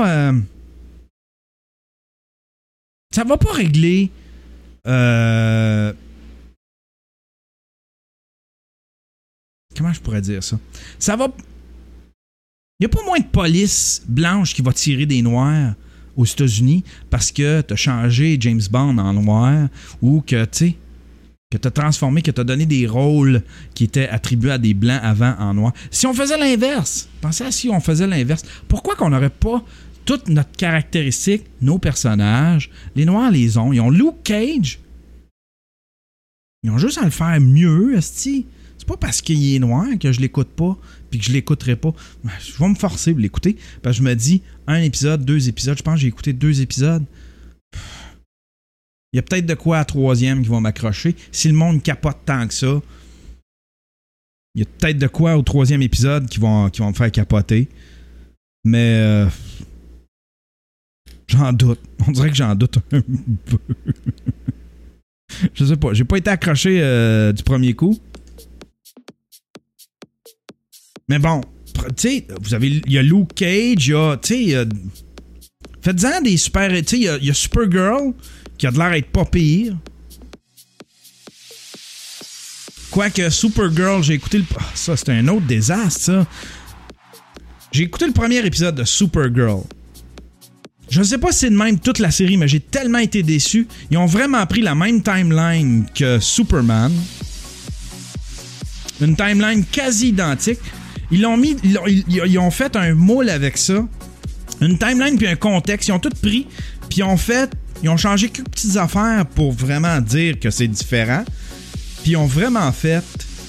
comment je pourrais dire ça? Il n'y a pas moins de police blanche qui va tirer des noirs aux États-Unis parce que tu as changé James Bond en noir ou que tu as transformé, que tu as donné des rôles qui étaient attribués à des blancs avant en noir. Si on faisait l'inverse, pensez à si on faisait l'inverse, pourquoi qu'on n'aurait pas toute notre caractéristique, nos personnages, les noirs les ont. Ils ont Luke Cage. Ils ont juste à le faire mieux, esti. C'est pas parce qu'il est noir que je l'écoute pas puis que je l'écouterai pas. Je vais me forcer pour l'écouter parce que je me dis 1 épisode, 2 épisodes. Je pense que j'ai écouté 2 épisodes. Il y a peut-être de quoi à 3e qui va m'accrocher. Si le monde capote tant que ça, il y a peut-être de quoi au 3e épisode qui vont me faire capoter. Mais j'en doute. On dirait que j'en doute un peu. Je sais pas. J'ai pas été accroché du premier coup. Mais bon, tu sais, il y a Luke Cage, il y a, tu sais, faites-en des super, tu sais, il y a Supergirl qui a de l'air d'être pas pire. Quoique Supergirl, j'ai écouté ça, c'était un autre désastre, ça. J'ai écouté le premier épisode de Supergirl. Je sais pas si c'est de même toute la série, mais j'ai tellement été déçu. Ils ont vraiment pris la même timeline que Superman. Une timeline quasi identique. Ils ont fait un moule avec ça. Une timeline puis un contexte. Ils ont tout pris. Puis ils ont changé quelques petites affaires pour vraiment dire que c'est différent. Puis ils ont vraiment fait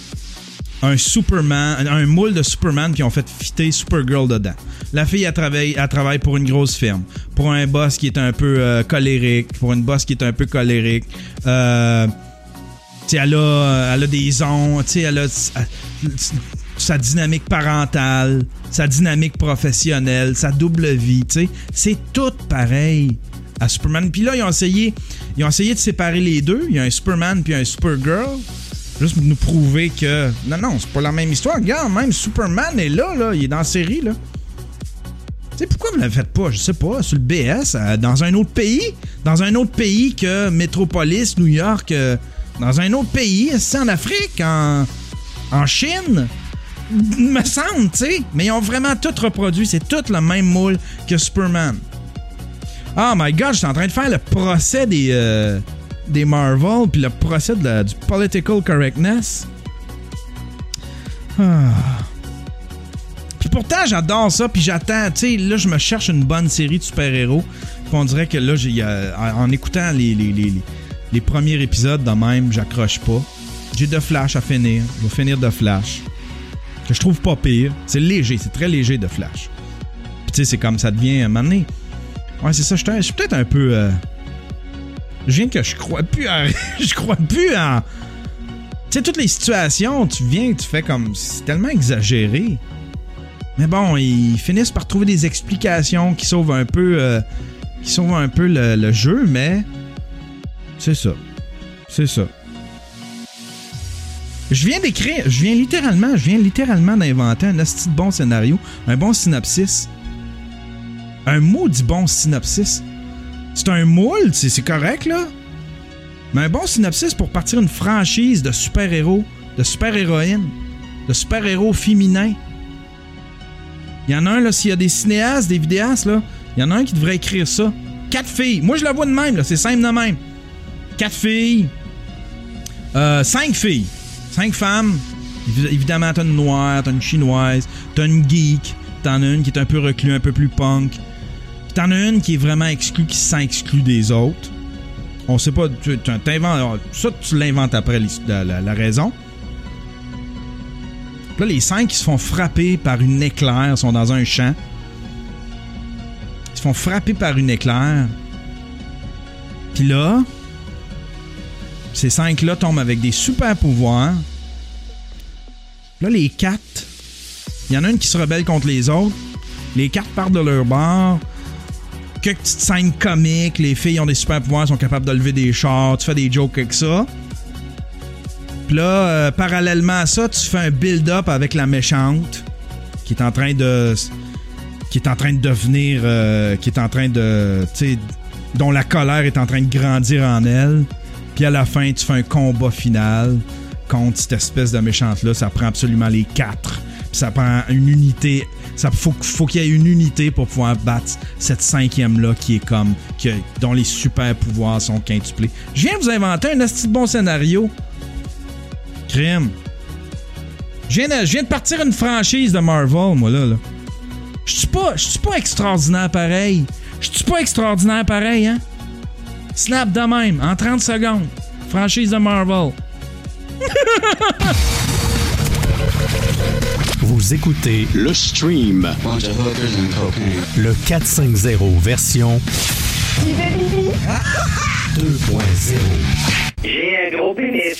un moule de Superman, puis ils ont fait fitter Supergirl dedans. La fille, elle travaille pour une grosse firme. Pour un boss qui est un peu colérique. Pour une boss qui est un peu colérique. T'sais, elle a des ondes. Elle a sa dynamique parentale, sa dynamique professionnelle, sa double vie. T'sais. C'est tout pareil à Superman. Puis là, ils ont essayé de séparer les deux. Il y a un Superman puis un Supergirl. Juste pour nous prouver que... Non, c'est pas la même histoire. Regarde, même Superman est là. Il est dans la série, là. Tu sais, pourquoi vous ne le faites pas, je sais pas, sur le BS, dans un autre pays? Dans un autre pays que Metropolis, New York, dans un autre pays, c'est en Afrique, en Chine, me semble, tu sais. Mais ils ont vraiment tout reproduit, c'est tout le même moule que Superman. Oh my God, je suis en train de faire le procès des Marvel, puis le procès du political correctness. Puis pourtant, j'adore ça, puis j'attends, tu sais, là, je me cherche une bonne série de super-héros, puis on dirait que là, en écoutant les premiers épisodes de même, j'accroche pas. J'ai The Flash à finir, je vais finir The Flash, que je trouve pas pire. C'est léger, c'est très léger, The Flash. Puis tu sais, c'est comme ça devient, à un moment donné. Ouais, c'est ça, je suis peut-être un peu... je viens que je crois plus en... Tu sais, toutes les situations, tu fais comme... C'est tellement exagéré. Mais bon, ils finissent par trouver des explications qui sauvent un peu le jeu, mais c'est ça. Je viens littéralement d'inventer un asti de bon scénario, un bon synopsis. Un maudit bon synopsis. C'est un moule, c'est correct, là. Mais un bon synopsis pour partir une franchise de super-héros, de super-héroïnes, de super-héros féminins. Il y en a un, là, s'il y a des cinéastes, des vidéastes, là, il y en a un qui devrait écrire ça. 4 filles. Moi, je la vois de même, là. C'est simple de même. 4 filles. 5 filles. 5 femmes. Évidemment, t'as une noire, t'as une chinoise, t'as une geek, t'en as une qui est un peu reclus, un peu plus punk. Puis t'en as une qui est vraiment exclue, qui se sent exclue des autres. On sait pas, ça, tu l'inventes après la raison. Là, les 5 qui se font frapper par une éclair sont dans un champ. Ils se font frapper par une éclair. Puis là, ces 5-là tombent avec des super pouvoirs. Là, les 4, il y en a une qui se rebelle contre les autres. Les 4 partent de leur bord. Quelques petites scènes comiques. Les filles ont des super pouvoirs, sont capables de lever des chars. Tu fais des jokes avec ça. Puis là, parallèlement à ça, tu fais un build-up avec la méchante qui est en train de devenir... tu sais, dont la colère est en train de grandir en elle. Puis à la fin, tu fais un combat final contre cette espèce de méchante-là. Ça prend absolument les 4. Puis ça prend une unité... Faut qu'il y ait une unité pour pouvoir battre cette 5e-là qui est comme... dont les super pouvoirs sont quintuplés. Je viens de vous inventer un asti de bon scénario. Crime. Je viens de partir une franchise de Marvel, moi, là. Je suis pas extraordinaire pareil. Hein? Snap de même, en 30 secondes. Franchise de Marvel. Vous écoutez le Stream. Le 450 version 2.0. J'ai un gros pénis.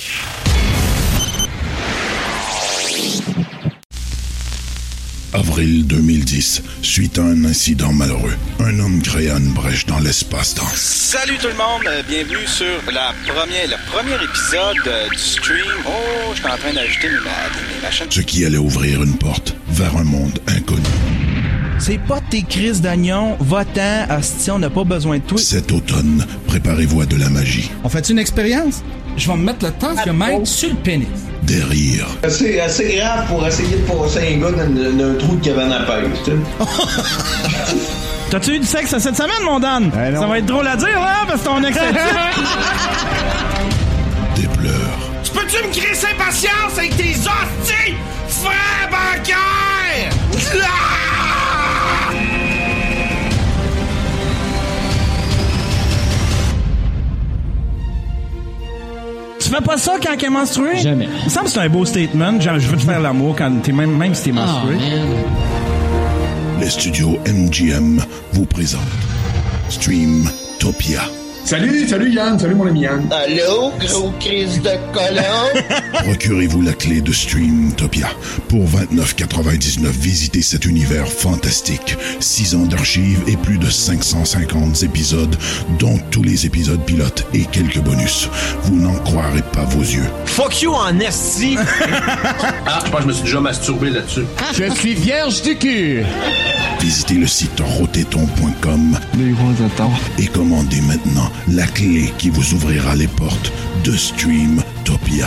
Avril 2010, suite à un incident malheureux, un homme créa une brèche dans l'espace-temps. Salut tout le monde, bienvenue sur le premier épisode du stream. Oh, je suis en train d'ajouter mes machines. Ce qui allait ouvrir une porte vers un monde inconnu. C'est pas tes crises d'oignon, va-t'en, asti, on n'a pas besoin de toi. Cet automne, préparez-vous à de la magie. On fait une expérience? Je vais me mettre le temps que mec sur le pénis. Des rires. C'est assez grave pour essayer de passer un gars dans un trou de cabane à pêche, tu sais. T'as-tu eu du sexe cette semaine, mon Dan? Ça va être drôle à dire, là, parce qu'on est excités. Des pleurs. Tu peux-tu me crisser patience avec tes hosties, frère bancaire? Tu fais pas ça quand elle est menstruée? Jamais. Il me semble que c'est un beau statement. Genre, je veux te faire l'amour quand t'es même si t'es menstrué. Les studios MGM vous présentent Streamtopia. Salut Yann, salut mon ami Yann. Allô, gros crise de colon? Procurez-vous la clé de Streamtopia. Pour 29,99, visitez cet univers fantastique. 6 ans d'archives et plus de 550 épisodes, dont tous les épisodes pilotes et quelques bonus. Vous n'en croirez pas vos yeux. Fuck you en esti! Je pense que je me suis déjà masturbé là-dessus. Je suis vierge du cul! Visitez le site rotéton.com Les gros attends. et commandez maintenant la clé qui vous ouvrira les portes de Streamtopia.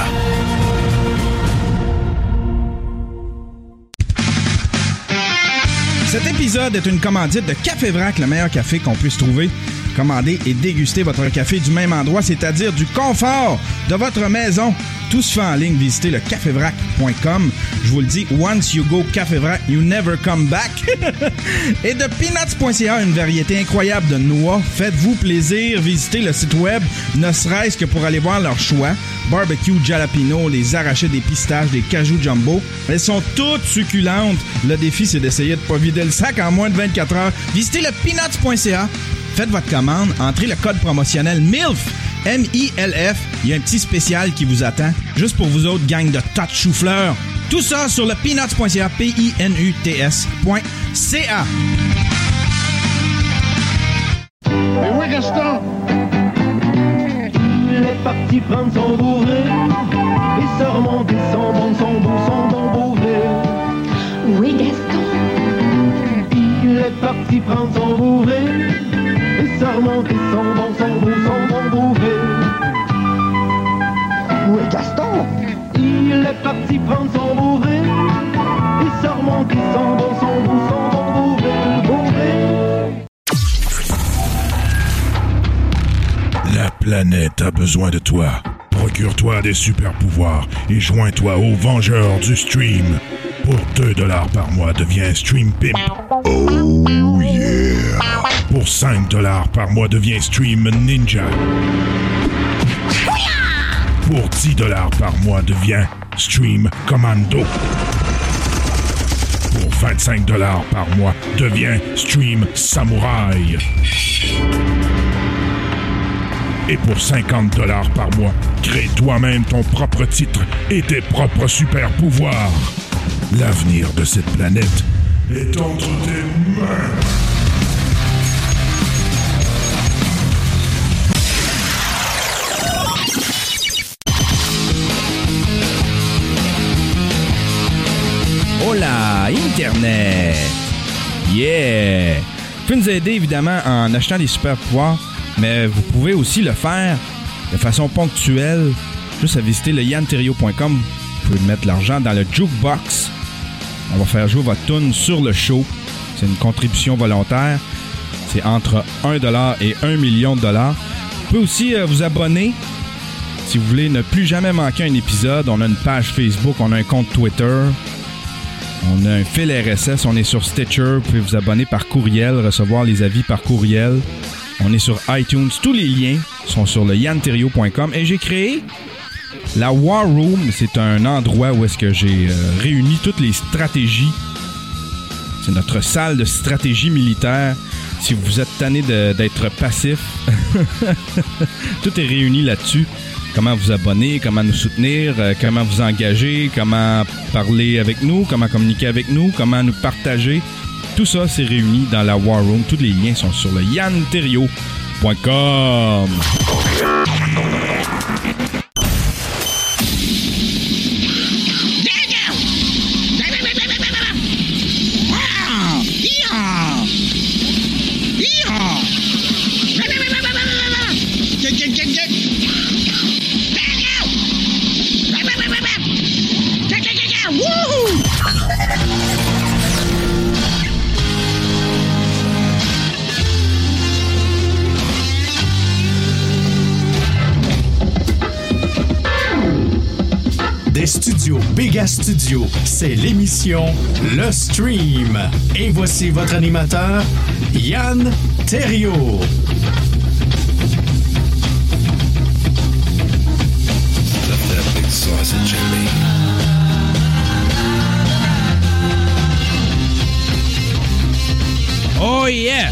Cet épisode est une commandite de Café Vrac, le meilleur café qu'on puisse trouver. Commandez et dégustez votre café du même endroit, c'est-à-dire du confort de votre maison. Tout se fait en ligne. Visitez le cafévrac.com. Je vous le dis, once you go Café Vrac, you never come back. Et de peanuts.ca, une variété incroyable de noix. Faites-vous plaisir. Visitez le site web, ne serait-ce que pour aller voir leur choix. Barbecue jalapeno, les arrachés des pistaches, des cajou jumbo. Elles sont toutes succulentes. Le défi, c'est d'essayer de pas vider le sac en moins de 24 heures. Visitez le peanuts.ca. Faites votre commande, entrez le code promotionnel MILF, M-I-L-F. Il y a un petit spécial qui vous attend, juste pour vous autres, gang de tas de chou-fleurs. Tout ça sur le peanuts.ca, P-I-N-U-T-S.ca. Mais oui, Gaston! Il est parti prendre son bourré et se remonter son bon bourré. Oui, Gaston. Il est parti prendre son bourré et se remonter son bon bourré. Oui, Gaston. Il est parti prendre son bourré et se remonter son bon bourré. La planète a besoin de toi. Procure-toi des super pouvoirs et joins-toi aux Vengeurs du Stream. Pour 2$ par mois, deviens Stream Pimp. Oh yeah! Pour 5$ par mois, deviens Stream Ninja. Pour 10$ par mois, deviens Stream Commando. Pour 25$ par mois, deviens Stream Samouraï. Et pour 50$ par mois, crée toi-même ton propre titre et tes propres super pouvoirs. L'avenir de cette planète est entre tes mains. Hola, Internet! Yeah! Vous pouvez nous aider, évidemment, en achetant des super pouvoirs, mais vous pouvez aussi le faire de façon ponctuelle, juste à visiter le yanterio.com. Vous pouvez mettre l'argent dans le jukebox. On va faire jouer votre tune sur le show. C'est une contribution volontaire. C'est entre 1$ et 1 million de dollars. Vous pouvez aussi vous abonner si vous voulez ne plus jamais manquer un épisode. On a une page Facebook, on a un compte Twitter. On a un fil RSS, on est sur Stitcher. Vous pouvez vous abonner par courriel, recevoir les avis par courriel. On est sur iTunes. Tous les liens sont sur le yanterio.com. Et j'ai créé La War Room, c'est un endroit où est-ce que j'ai réuni toutes les stratégies. C'est notre salle de stratégie militaire. Si vous êtes tanné d'être passif, tout est réuni là-dessus. Comment vous abonner, comment nous soutenir, comment vous engager, comment parler avec nous, comment communiquer avec nous, comment nous partager. Tout ça, c'est réuni dans la War Room. Tous les liens sont sur le yanterrio.com. Des studios Béga Studio, c'est l'émission Le Stream. Et voici votre animateur, Yann Terriot. Oh yeah!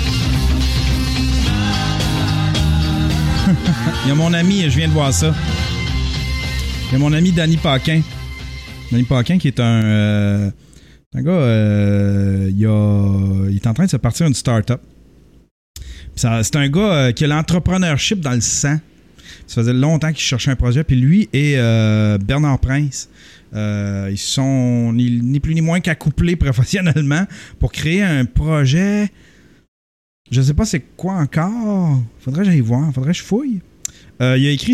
Il y a mon ami, je viens de voir ça. Il y a mon ami Danny Paquin. Danny Paquin qui est un gars, il est en train de se partir une start-up. C'est un gars qui a l'entrepreneurship dans le sang. Ça faisait longtemps qu'il cherchait un projet. Puis lui et Bernard Prince, ils sont ni plus ni moins qu'accouplés professionnellement pour créer un projet. Je sais pas c'est quoi encore. Faudrait que j'aille voir. Faudrait que je fouille. Il a écrit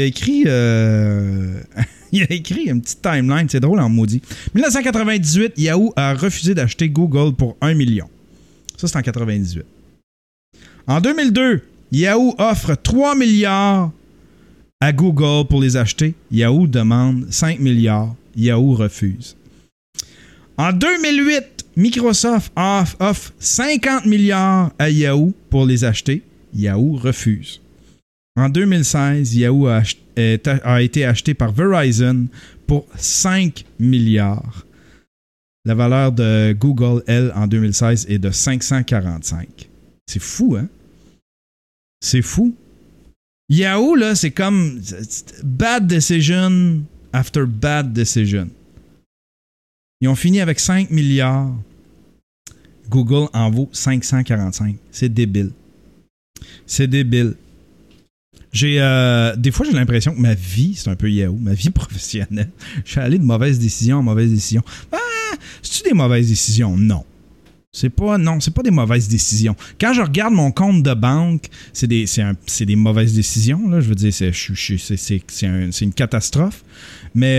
une petite timeline, c'est drôle en maudit. 1998, Yahoo a refusé d'acheter Google pour 1 million. Ça, c'est en 98. En 2002, Yahoo offre 3 milliards à Google pour les acheter. Yahoo demande 5 milliards. Yahoo refuse. En 2008, Microsoft offre 50 milliards à Yahoo pour les acheter. Yahoo refuse. En 2016, Yahoo a été acheté par Verizon pour 5 milliards. La valeur de Google, elle, en 2016, est de 545. C'est fou, hein? C'est fou. Yahoo, là, c'est comme bad decision after bad decision. Ils ont fini avec 5 milliards. Google en vaut 545. C'est débile. C'est débile. Des fois, j'ai l'impression que ma vie, c'est un peu Yahoo, ma vie professionnelle. Je suis allé de mauvaise décision en mauvaise décision. Ah, c'est-tu des mauvaises décisions? Non. C'est pas des mauvaises décisions. Quand je regarde mon compte de banque, c'est des mauvaises décisions. Là. Je veux dire, c'est une catastrophe. Mais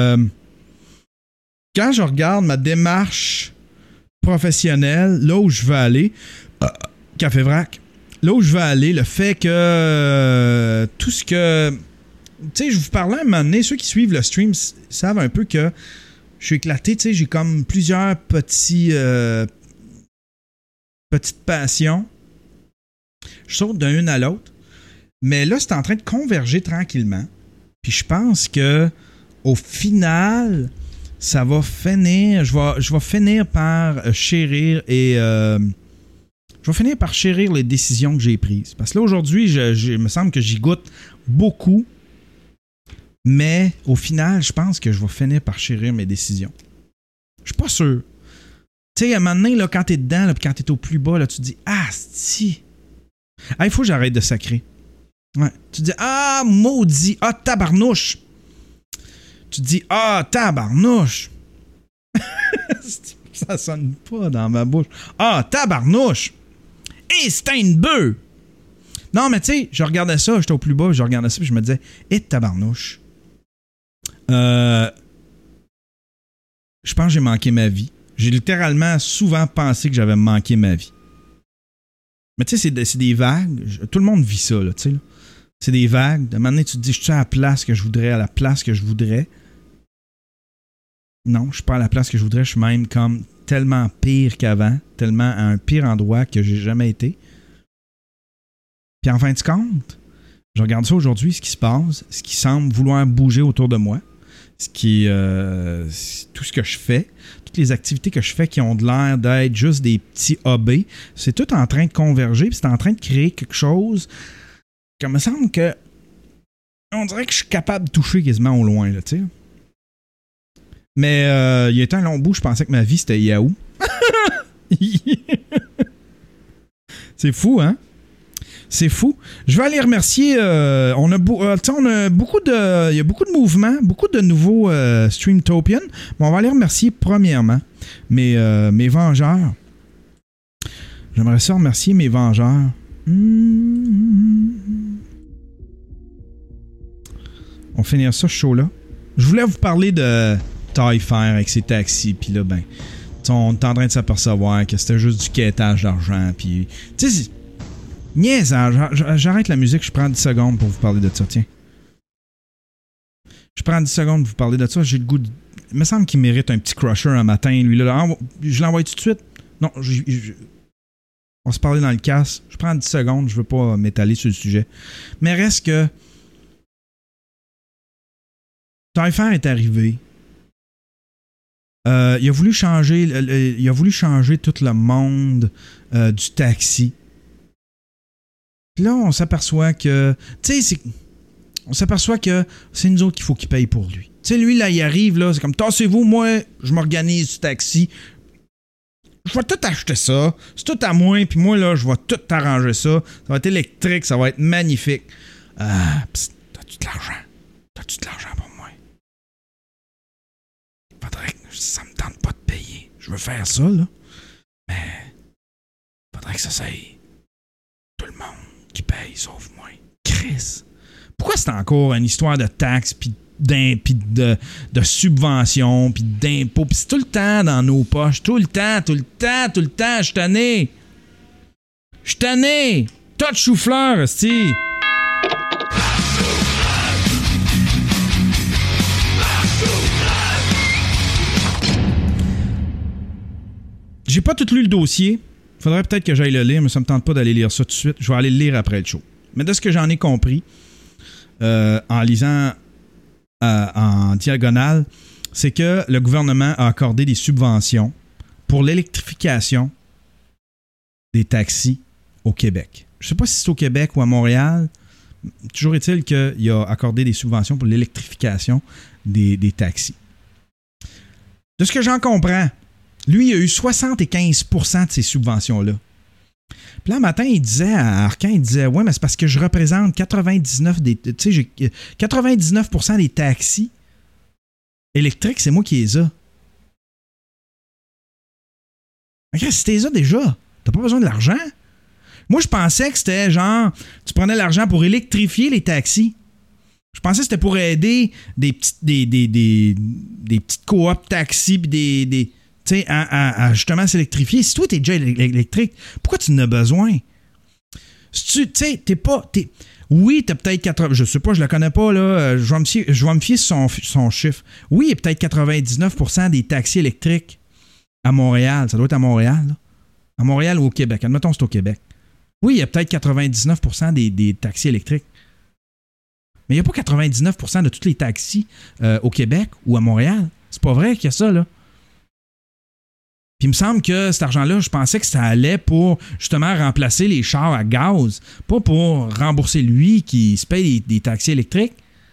quand je regarde ma démarche professionnelle, là où je veux aller, Café Vrac, là où je veux aller, le fait que tout ce que... Tu sais, je vous parlais à un moment donné, ceux qui suivent le stream savent un peu que je suis éclaté. Tu sais, j'ai comme plusieurs petites passions. Je saute d'une à l'autre. Mais là, c'est en train de converger tranquillement. Puis je pense que au final, ça va finir... Je vais finir par chérir et... je vais finir par chérir les décisions que j'ai prises. Parce que là, aujourd'hui, il me semble que j'y goûte beaucoup. Mais au final, je pense que je vais finir par chérir mes décisions. Je suis pas sûr. Tu sais, à un moment donné, là, quand t'es dedans, là, puis quand t'es au plus bas, là, tu te dis « Ah, si! » Ah, il faut que j'arrête de sacrer. Ouais. Tu te dis « Ah, maudit! Ah, tabarnouche! » Tu te dis « Ah, tabarnouche! » Ça sonne pas dans ma bouche. « Ah, tabarnouche! » Et c'est une bœuf! Non, mais tu sais, je regardais ça, j'étais au plus bas, je regardais ça, puis je me disais, et tabarnouche. Je pense que j'ai manqué ma vie. J'ai littéralement souvent pensé que j'avais manqué ma vie. Mais tu sais, c'est des vagues. Tout le monde vit ça, là, tu sais. Là. C'est des vagues. De moment donné, tu te dis, je suis à la place que je voudrais, à la place que je voudrais. Non, je suis pas à la place que je voudrais. Je suis même comme tellement pire qu'avant, tellement à un pire endroit que j'ai jamais été. Puis en fin de compte, Je regarde ça aujourd'hui, ce qui se passe, ce qui semble vouloir bouger autour de moi, tout ce que je fais, toutes les activités que je fais qui ont de l'air d'être juste des petits hobbies, c'est tout en train de converger, puis c'est en train de créer quelque chose. Il me semble que on dirait que je suis capable de toucher quasiment au loin, là, tu sais. Mais il y a été un long bout, je pensais que ma vie c'était Yahoo. C'est fou, hein? C'est fou. Je vais aller remercier. Il y a beaucoup de mouvements, beaucoup de nouveaux Streamtopians. Mais on va aller remercier premièrement mes vengeurs. J'aimerais ça remercier mes vengeurs. On finit ça, ce show-là. Je voulais vous parler de TIE Fighter avec ses taxis, puis là, ben, on est en train de s'apercevoir que c'était juste du quêtage d'argent, puis, tu sais, niaisage. J'arrête la musique, je prends 10 secondes pour vous parler de ça, tiens. Je prends 10 secondes pour vous parler de ça, j'ai le goût de... Il me semble qu'il mérite un petit crusher un matin, lui, là. Je l'envoie tout de suite? Non, on se parlait dans le casque. Je prends 10 secondes, je veux pas m'étaler sur le sujet. Mais reste que... TIE Fighter est arrivé. Il a voulu changer tout le monde du taxi. Puis là, on s'aperçoit que... Tu sais, on s'aperçoit que c'est nous autres qu'il faut qu'il paye pour lui. Tu sais, lui, là, il arrive, là, c'est comme, tassez-vous, moi, je m'organise du taxi. Je vais tout acheter ça. C'est tout à moi, puis moi, là, je vais tout arranger ça. Ça va être électrique, ça va être magnifique. Psst, t'as-tu de l'argent? T'as-tu de l'argent pour moi? Faudrait que ça me tente pas de payer. Je veux faire ça, là. Mais faudrait que ça s'aille. Tout le monde qui paye, sauf moi. Chris! Pourquoi c'est encore une histoire de taxes, puis de subventions, puis d'impôts, puis c'est tout le temps dans nos poches. Tout le temps. Je suis tanné. Tas de chou-fleur, esti. J'ai pas tout lu le dossier. Faudrait peut-être que j'aille le lire, mais ça me tente pas d'aller lire ça tout de suite. Je vais aller le lire après le show. Mais de ce que j'en ai compris, en lisant en diagonale, c'est que le gouvernement a accordé des subventions pour l'électrification des taxis au Québec. Je sais pas si c'est au Québec ou à Montréal. Toujours est-il qu'il a accordé des subventions pour l'électrification des taxis. De ce que j'en comprends, lui, il a eu 75% de ces subventions-là. Puis là, un matin, il disait à Arcan, ouais, mais c'est parce que je représente 99% des taxis électriques, c'est moi qui les ai. Okay, si t'es ça déjà, t'as pas besoin de l'argent. Moi, je pensais que c'était genre, tu prenais l'argent pour électrifier les taxis. Je pensais que c'était pour aider des petites coop taxis puis tu sais, à justement s'électrifier. Si toi, t'es déjà électrique, pourquoi tu en as besoin? Tu sais, oui, t'as peut-être 80... Je sais pas, je le connais pas, là. Je vais me fier sur son chiffre. Oui, il y a peut-être 99% des taxis électriques à Montréal. Ça doit être à Montréal, là. À Montréal ou au Québec. Admettons, c'est au Québec. Oui, il y a peut-être 99% des taxis électriques. Mais il n'y a pas 99% de tous les taxis au Québec ou à Montréal. C'est pas vrai qu'il y a ça, là. Puis il me semble que cet argent-là, je pensais que ça allait pour justement remplacer les chars à gaz, pas pour rembourser lui qui se paye des taxis électriques.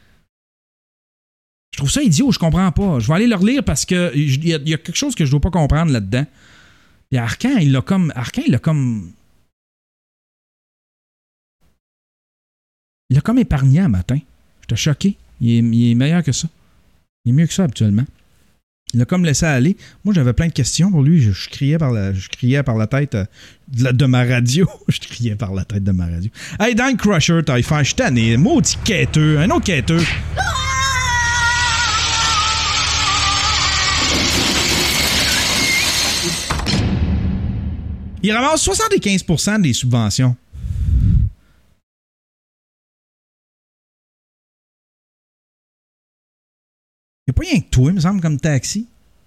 Je trouve ça idiot, je comprends pas. Je vais aller le relire parce que il y a quelque chose que je dois pas comprendre là-dedans. Et Arcan, il l'a comme... Il a comme épargné un matin. J'étais choqué. Il est meilleur que ça. Il est mieux que ça habituellement. Il a comme laissé aller. Moi, j'avais plein de questions pour lui. Je criais par la tête de ma radio. Je criais par la tête de ma radio. Hey, dans le Crusher, TIE Fighter, je suis tanné. Maudit quêteux. Un autre quêteux. Il ramasse 75% des subventions. Il n'y a pas rien que toi, il me semble, comme taxi.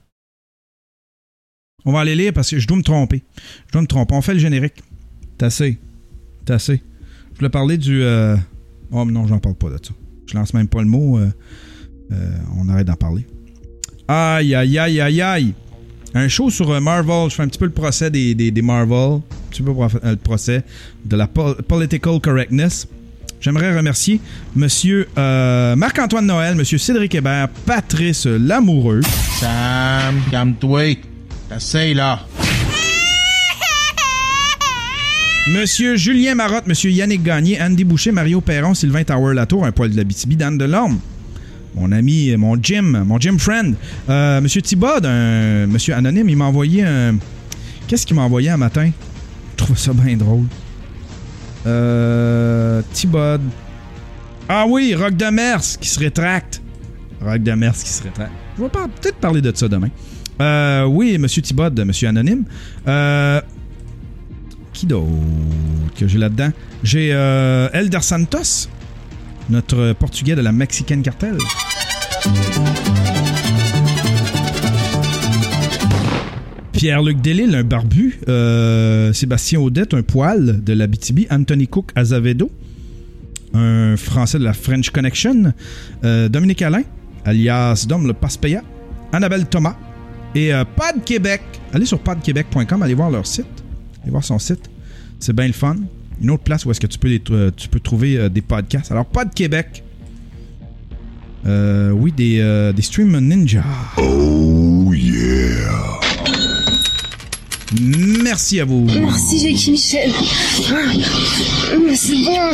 On va aller lire parce que je dois me tromper. On fait le générique. T'as assez. Je voulais parler du... On Oh non, j'en parle pas de ça. Je lance même pas le mot. On arrête d'en parler. Aïe, aïe, aïe, aïe, aïe. Un show sur Marvel. Je fais un petit peu le procès des Marvel. Un petit peu le procès de la political correctness. J'aimerais remercier Monsieur Marc-Antoine Noël, Monsieur Cédric Hébert, Patrice Lamoureux. Sam, calme-toi. T'essayes, là. Monsieur Julien Marotte, Monsieur Yannick Gagné, Andy Boucher, Mario Perron, Sylvain Tower-Latour, un poil de l'Abitibi, Dan Delorme, mon ami, mon gym friend, Monsieur Thibod, Monsieur Anonyme, il m'a envoyé un... Qu'est-ce qu'il m'a envoyé un matin? Je trouve ça bien drôle. Thibod. Ah oui, Rock de Mers qui se rétracte. Rock de Mers qui se rétracte. Je vais peut-être parler de ça demain. Oui, Monsieur Thibod, Monsieur Anonyme. Qui d'autre que j'ai là-dedans? J'ai Elder Santos, notre portugais de la Mexican Cartel. Pierre-Luc Delisle, un barbu. Sébastien Audette, un poil de l'Abitibi. Anthony Cook Azevedo, un Français de la French Connection. Dominique Alain, alias Dom le Paspeya. Annabelle Thomas. Et Pod Québec. Allez sur podquebec.com, allez voir leur site. Allez voir son site. C'est bien le fun. Une autre place où est-ce que tu peux trouver des podcasts. Alors, Pod Québec. Oui, des Stream Ninja. Oh yeah! Merci à vous. Merci, Jackie Michel. C'est bon.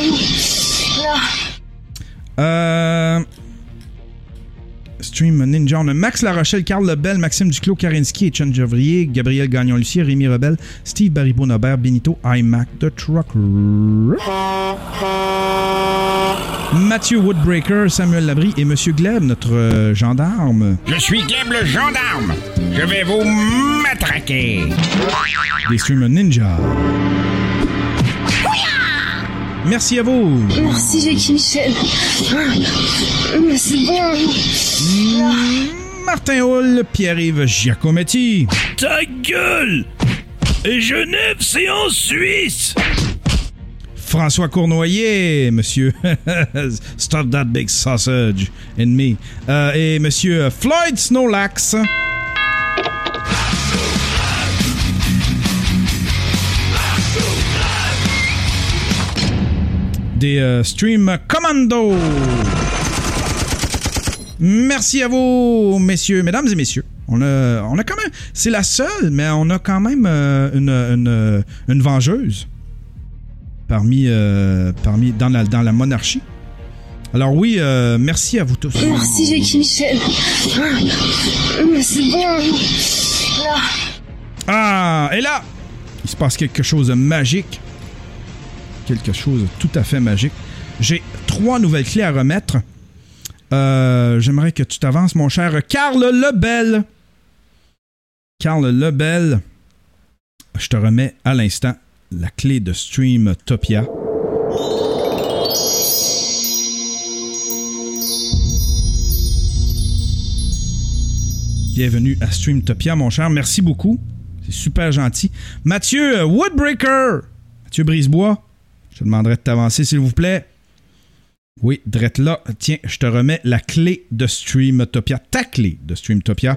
Là. Stream Ninja. On a Max Larochelle, Carl Lebel, Maxime Duclos, Karinski, Etienne Gevrier, Gabriel Gagnon-Lucier, Rémi Rebel, Steve Baribeau-Nobert, Benito, iMac, The Trucker, Mathieu Woodbreaker, Samuel Labrie et Monsieur Gleb, notre gendarme. Je suis Gleb le gendarme. Je vais vous matraquer. Des Stream Ninja. Merci à vous. Merci, Jackie Michel. C'est bon. Martin Hull, Pierre-Yves Giacometti. Ta gueule! Et Genève, c'est en Suisse! François Cournoyer, monsieur Stop That Big Sausage in Me. Et monsieur Floyd Snowlax. Des Stream Commando. Merci à vous, messieurs, mesdames et messieurs. On a quand même... C'est la seule, mais on a quand même une vengeuse parmi dans la monarchie. Alors oui, merci à vous tous. Merci, Jackie Michel. C'est bon. Là. Ah, et là, il se passe quelque chose de magique. Quelque chose de tout à fait magique. J'ai 3 nouvelles clés à remettre. J'aimerais que tu t'avances, mon cher Carl Lebel. Carl Lebel, je te remets à l'instant la clé de Streamtopia. Bienvenue à Streamtopia, mon cher. Merci beaucoup. C'est super gentil. Mathieu Woodbreaker. Mathieu Brisebois. Je te demanderai de t'avancer, s'il vous plaît. Oui, drette là. Tiens, je te remets la clé de Streamtopia. Ta clé de Streamtopia.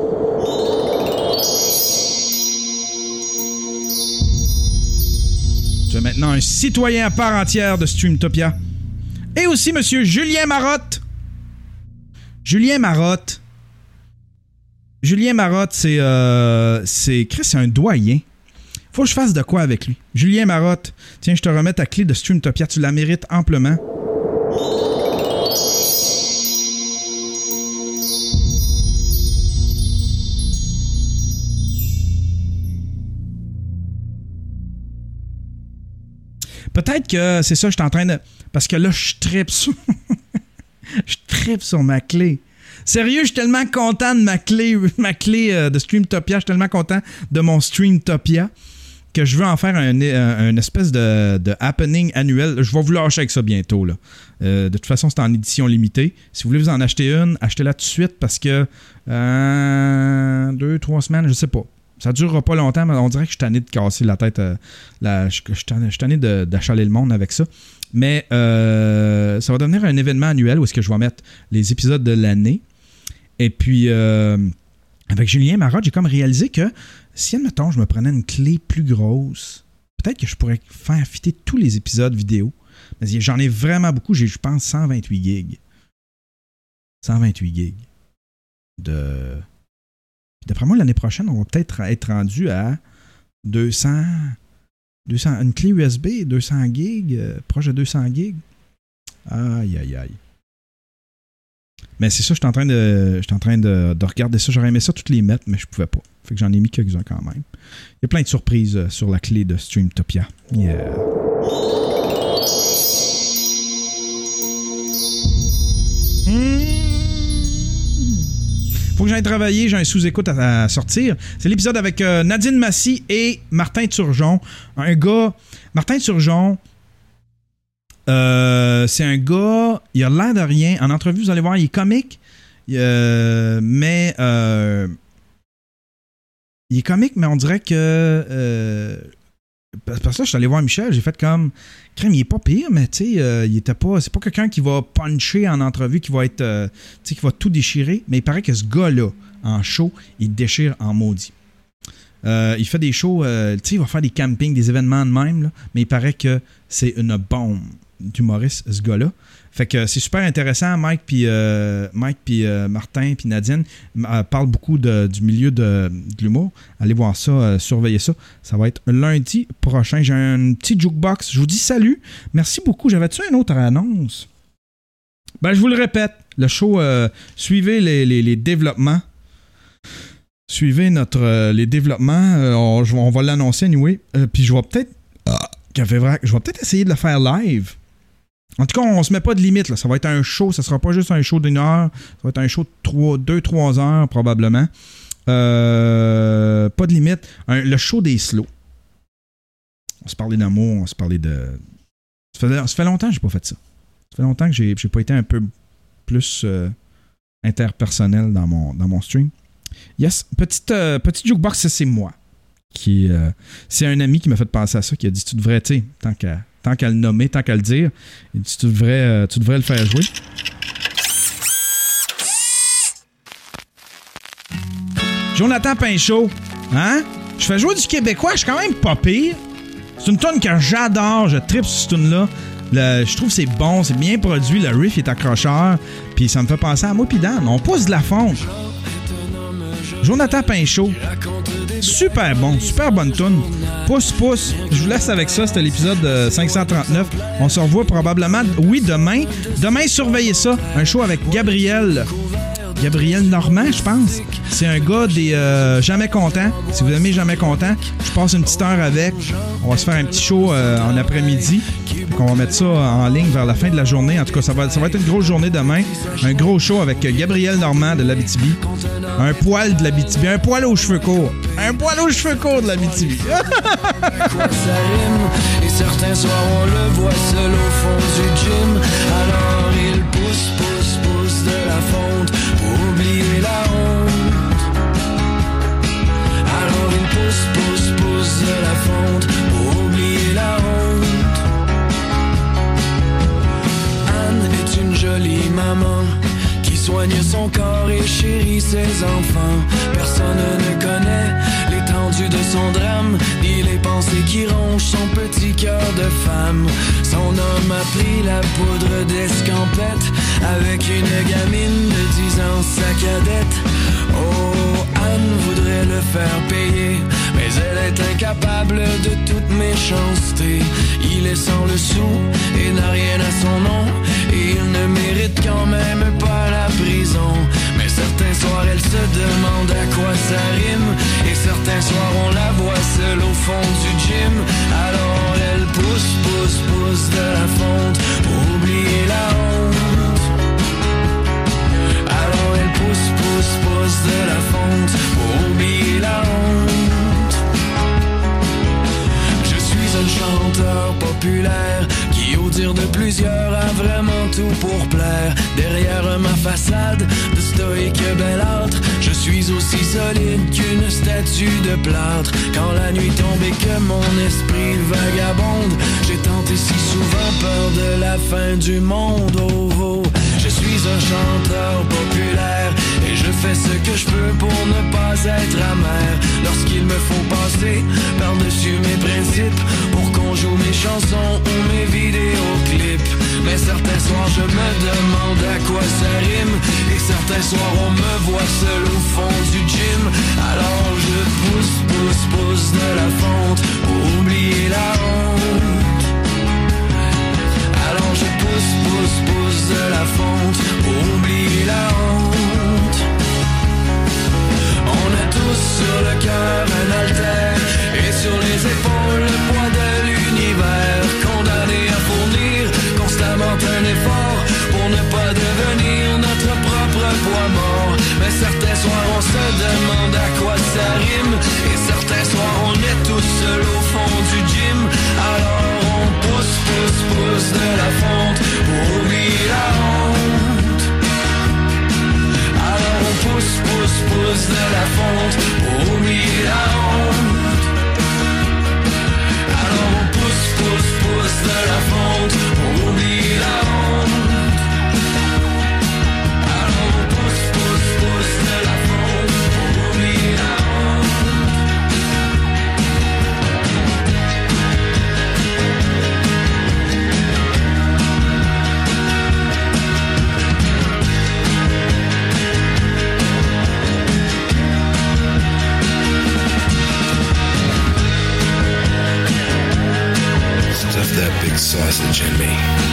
Tu es maintenant un citoyen à part entière de Streamtopia. Et aussi monsieur Julien Marotte. Julien Marotte, c'est un doyen. Faut que je fasse de quoi avec lui. Julien Marotte, tiens, je te remets ta clé de Streamtopia. Tu la mérites amplement. Peut-être que c'est ça, je suis en train de... Parce que là, je trippe sur... je trippe sur ma clé. Sérieux, je suis tellement content de ma clé de Streamtopia. Je suis tellement content de mon Streamtopia que je veux en faire une espèce de happening annuel. Je vais vous lâcher avec ça bientôt, là. De toute façon, c'est en édition limitée. Si vous voulez vous en acheter une, achetez-la tout de suite parce que 2-3 semaines, je sais pas. Ça durera pas longtemps, mais on dirait que je suis tanné de casser la tête. Je suis tanné d'achaler le monde avec ça. Mais ça va devenir un événement annuel où est-ce que je vais mettre les épisodes de l'année. Et puis, avec Julien Marotte, j'ai comme réalisé que si, admettons, je me prenais une clé plus grosse, peut-être que je pourrais faire fitter tous les épisodes vidéo. Mais j'en ai vraiment beaucoup. J'ai, je pense, 128 gigs. 128 gigs. D'après moi, l'année prochaine, on va peut-être être rendu à 200, une clé USB, 200 gigs, proche de 200 gigs. Aïe, aïe, aïe. Mais c'est ça, je suis en train de regarder ça. J'aurais aimé ça toutes les mettre, mais je pouvais pas. Fait que j'en ai mis quelques-uns quand même. Il y a plein de surprises sur la clé de Streamtopia. Yeah. Faut que j'aille travailler, j'ai un sous-écoute à sortir. C'est l'épisode avec Nadine Massy et Martin Turgeon. Un gars... Martin Turgeon, c'est un gars... Il a l'air de rien. En entrevue, vous allez voir, il est comique. Mais... il est comique, mais on dirait que... parce que là, je suis allé voir Michel, j'ai fait comme... Crème, il est pas pire, mais tu sais, il était pas... C'est pas quelqu'un qui va puncher en entrevue, qui va être... tu sais, qui va tout déchirer. Mais il paraît que ce gars-là, en show, il déchire en maudit. Il fait des shows... tu sais, il va faire des campings, des événements de même, là, mais il paraît que c'est une bombe d'humoriste, ce gars-là. Fait que c'est super intéressant. Mike puis Martin puis Nadine parlent beaucoup du milieu de l'humour. Allez voir ça, surveillez ça. Ça va être lundi prochain. J'ai un petit jukebox. Je vous dis salut. Merci beaucoup. J'avais-tu une autre annonce? Ben, je vous le répète. Le show, suivez les développements. Suivez les développements. On va l'annoncer anyway. Puis je vais peut-être... je vais peut-être essayer de le faire live. En tout cas, on se met pas de limite. Là. Ça va être un show. Ça sera pas juste un show d'1 heure. Ça va être un show de 2-3 heures probablement. Pas de limite. Le show des slows. On se parlait d'amour. On se parlait de... Ça fait longtemps que j'ai pas fait ça. Ça fait longtemps que j'ai pas été un peu plus interpersonnel dans mon stream. Yes. Petit jukebox, ça, c'est moi. C'est un ami qui m'a fait penser à ça, qui a dit tu devrais, tu sais, tant qu'à le nommer, tant qu'à le dire, il dit tu devrais le faire jouer. Jonathan Pinchot, hein? Je fais jouer du québécois, je suis quand même pas pire. C'est une tune que j'adore, je tripe sur cette tune-là. Je trouve que c'est bon, c'est bien produit, le riff est accrocheur, puis ça me fait penser à moi pis Dan. On pousse de la fonte. Jonathan Pinchot. Super bon, super bonne toune. Pousse. Je vous laisse avec ça, c'était l'épisode 539. On se revoit probablement, demain. Demain, surveillez ça. Un show avec Gabriel Normand, je pense. C'est un gars des Jamais Content. Si vous aimez Jamais Content, je passe une petite heure avec. On va se faire un petit show en après-midi. On va mettre ça en ligne vers la fin de la journée. En tout cas, ça va être une grosse journée demain. Un gros show avec Gabriel Normand de l'Abitibi. Un poil de l'Abitibi. Un poil aux cheveux courts. Un poil aux cheveux courts de l'Abitibi. Et certains soirs, on le voit seul au fond du gym. Alors il pousse de la fonte pour oublier la honte. Alors il pousse de la fonte pour oublier la honte. Anne est une jolie maman qui soigne son corps et chérit ses enfants. Personne ne connaît l'étendue de son drame, ni les pensées qui rongent son petit cœur de femme. Son homme a pris la poudre d'escampette avec une gamine de 10 ans, sa cadette. Oh, Anne voudrait le faire payer, mais elle est incapable de toute méchanceté. Il est sans le sou et n'a rien à son nom, et il ne mérite quand même pas la prison. Mais certains soirs elle se demande à quoi ça rime, et certains soirs on la voit seule au fond du gym. Alors elle pousse de la fonte pour oublier la honte. Alors elle pousse de la fonte pour oublier la honte. Je suis un chanteur populaire qui, au dire de plusieurs, a vraiment tout pour plaire. Derrière ma façade de stoïque belâtre, je suis aussi solide qu'une statue de plâtre. Quand la nuit tombe et que mon esprit vagabonde, j'ai tenté si souvent peur de la fin du monde. Oh, oh. Je suis un chanteur populaire et je fais ce que je peux pour ne pas être amer. Lorsqu'il me faut passer par-dessus mes principes pour qu'on joue mes chansons ou mes vidéoclips. Mais certains soirs je me demande à quoi ça rime, et certains soirs on me voit seul au fond du gym. Alors je pousse de la fonte pour oublier la honte. Alors je pousse de la fonte pour oublier la honte. On a tous sur le cœur un haltère et sur les épaules le poids de l'univers. Condamné à fournir constamment un effort pour ne pas devenir notre propre poids mort. Mais certains soirs on se demande à quoi ça rime, et certains soirs on est tous seuls au fond du gym. Alors on pousse de la fonte pour oublier la honte. Alors on pousse de la fonte pour oublier la honte. Alors on pousse de la fonte pour oublier la honte. Alors on pousse de la fonte pour oublier la honte. Stuff that big sausage in me.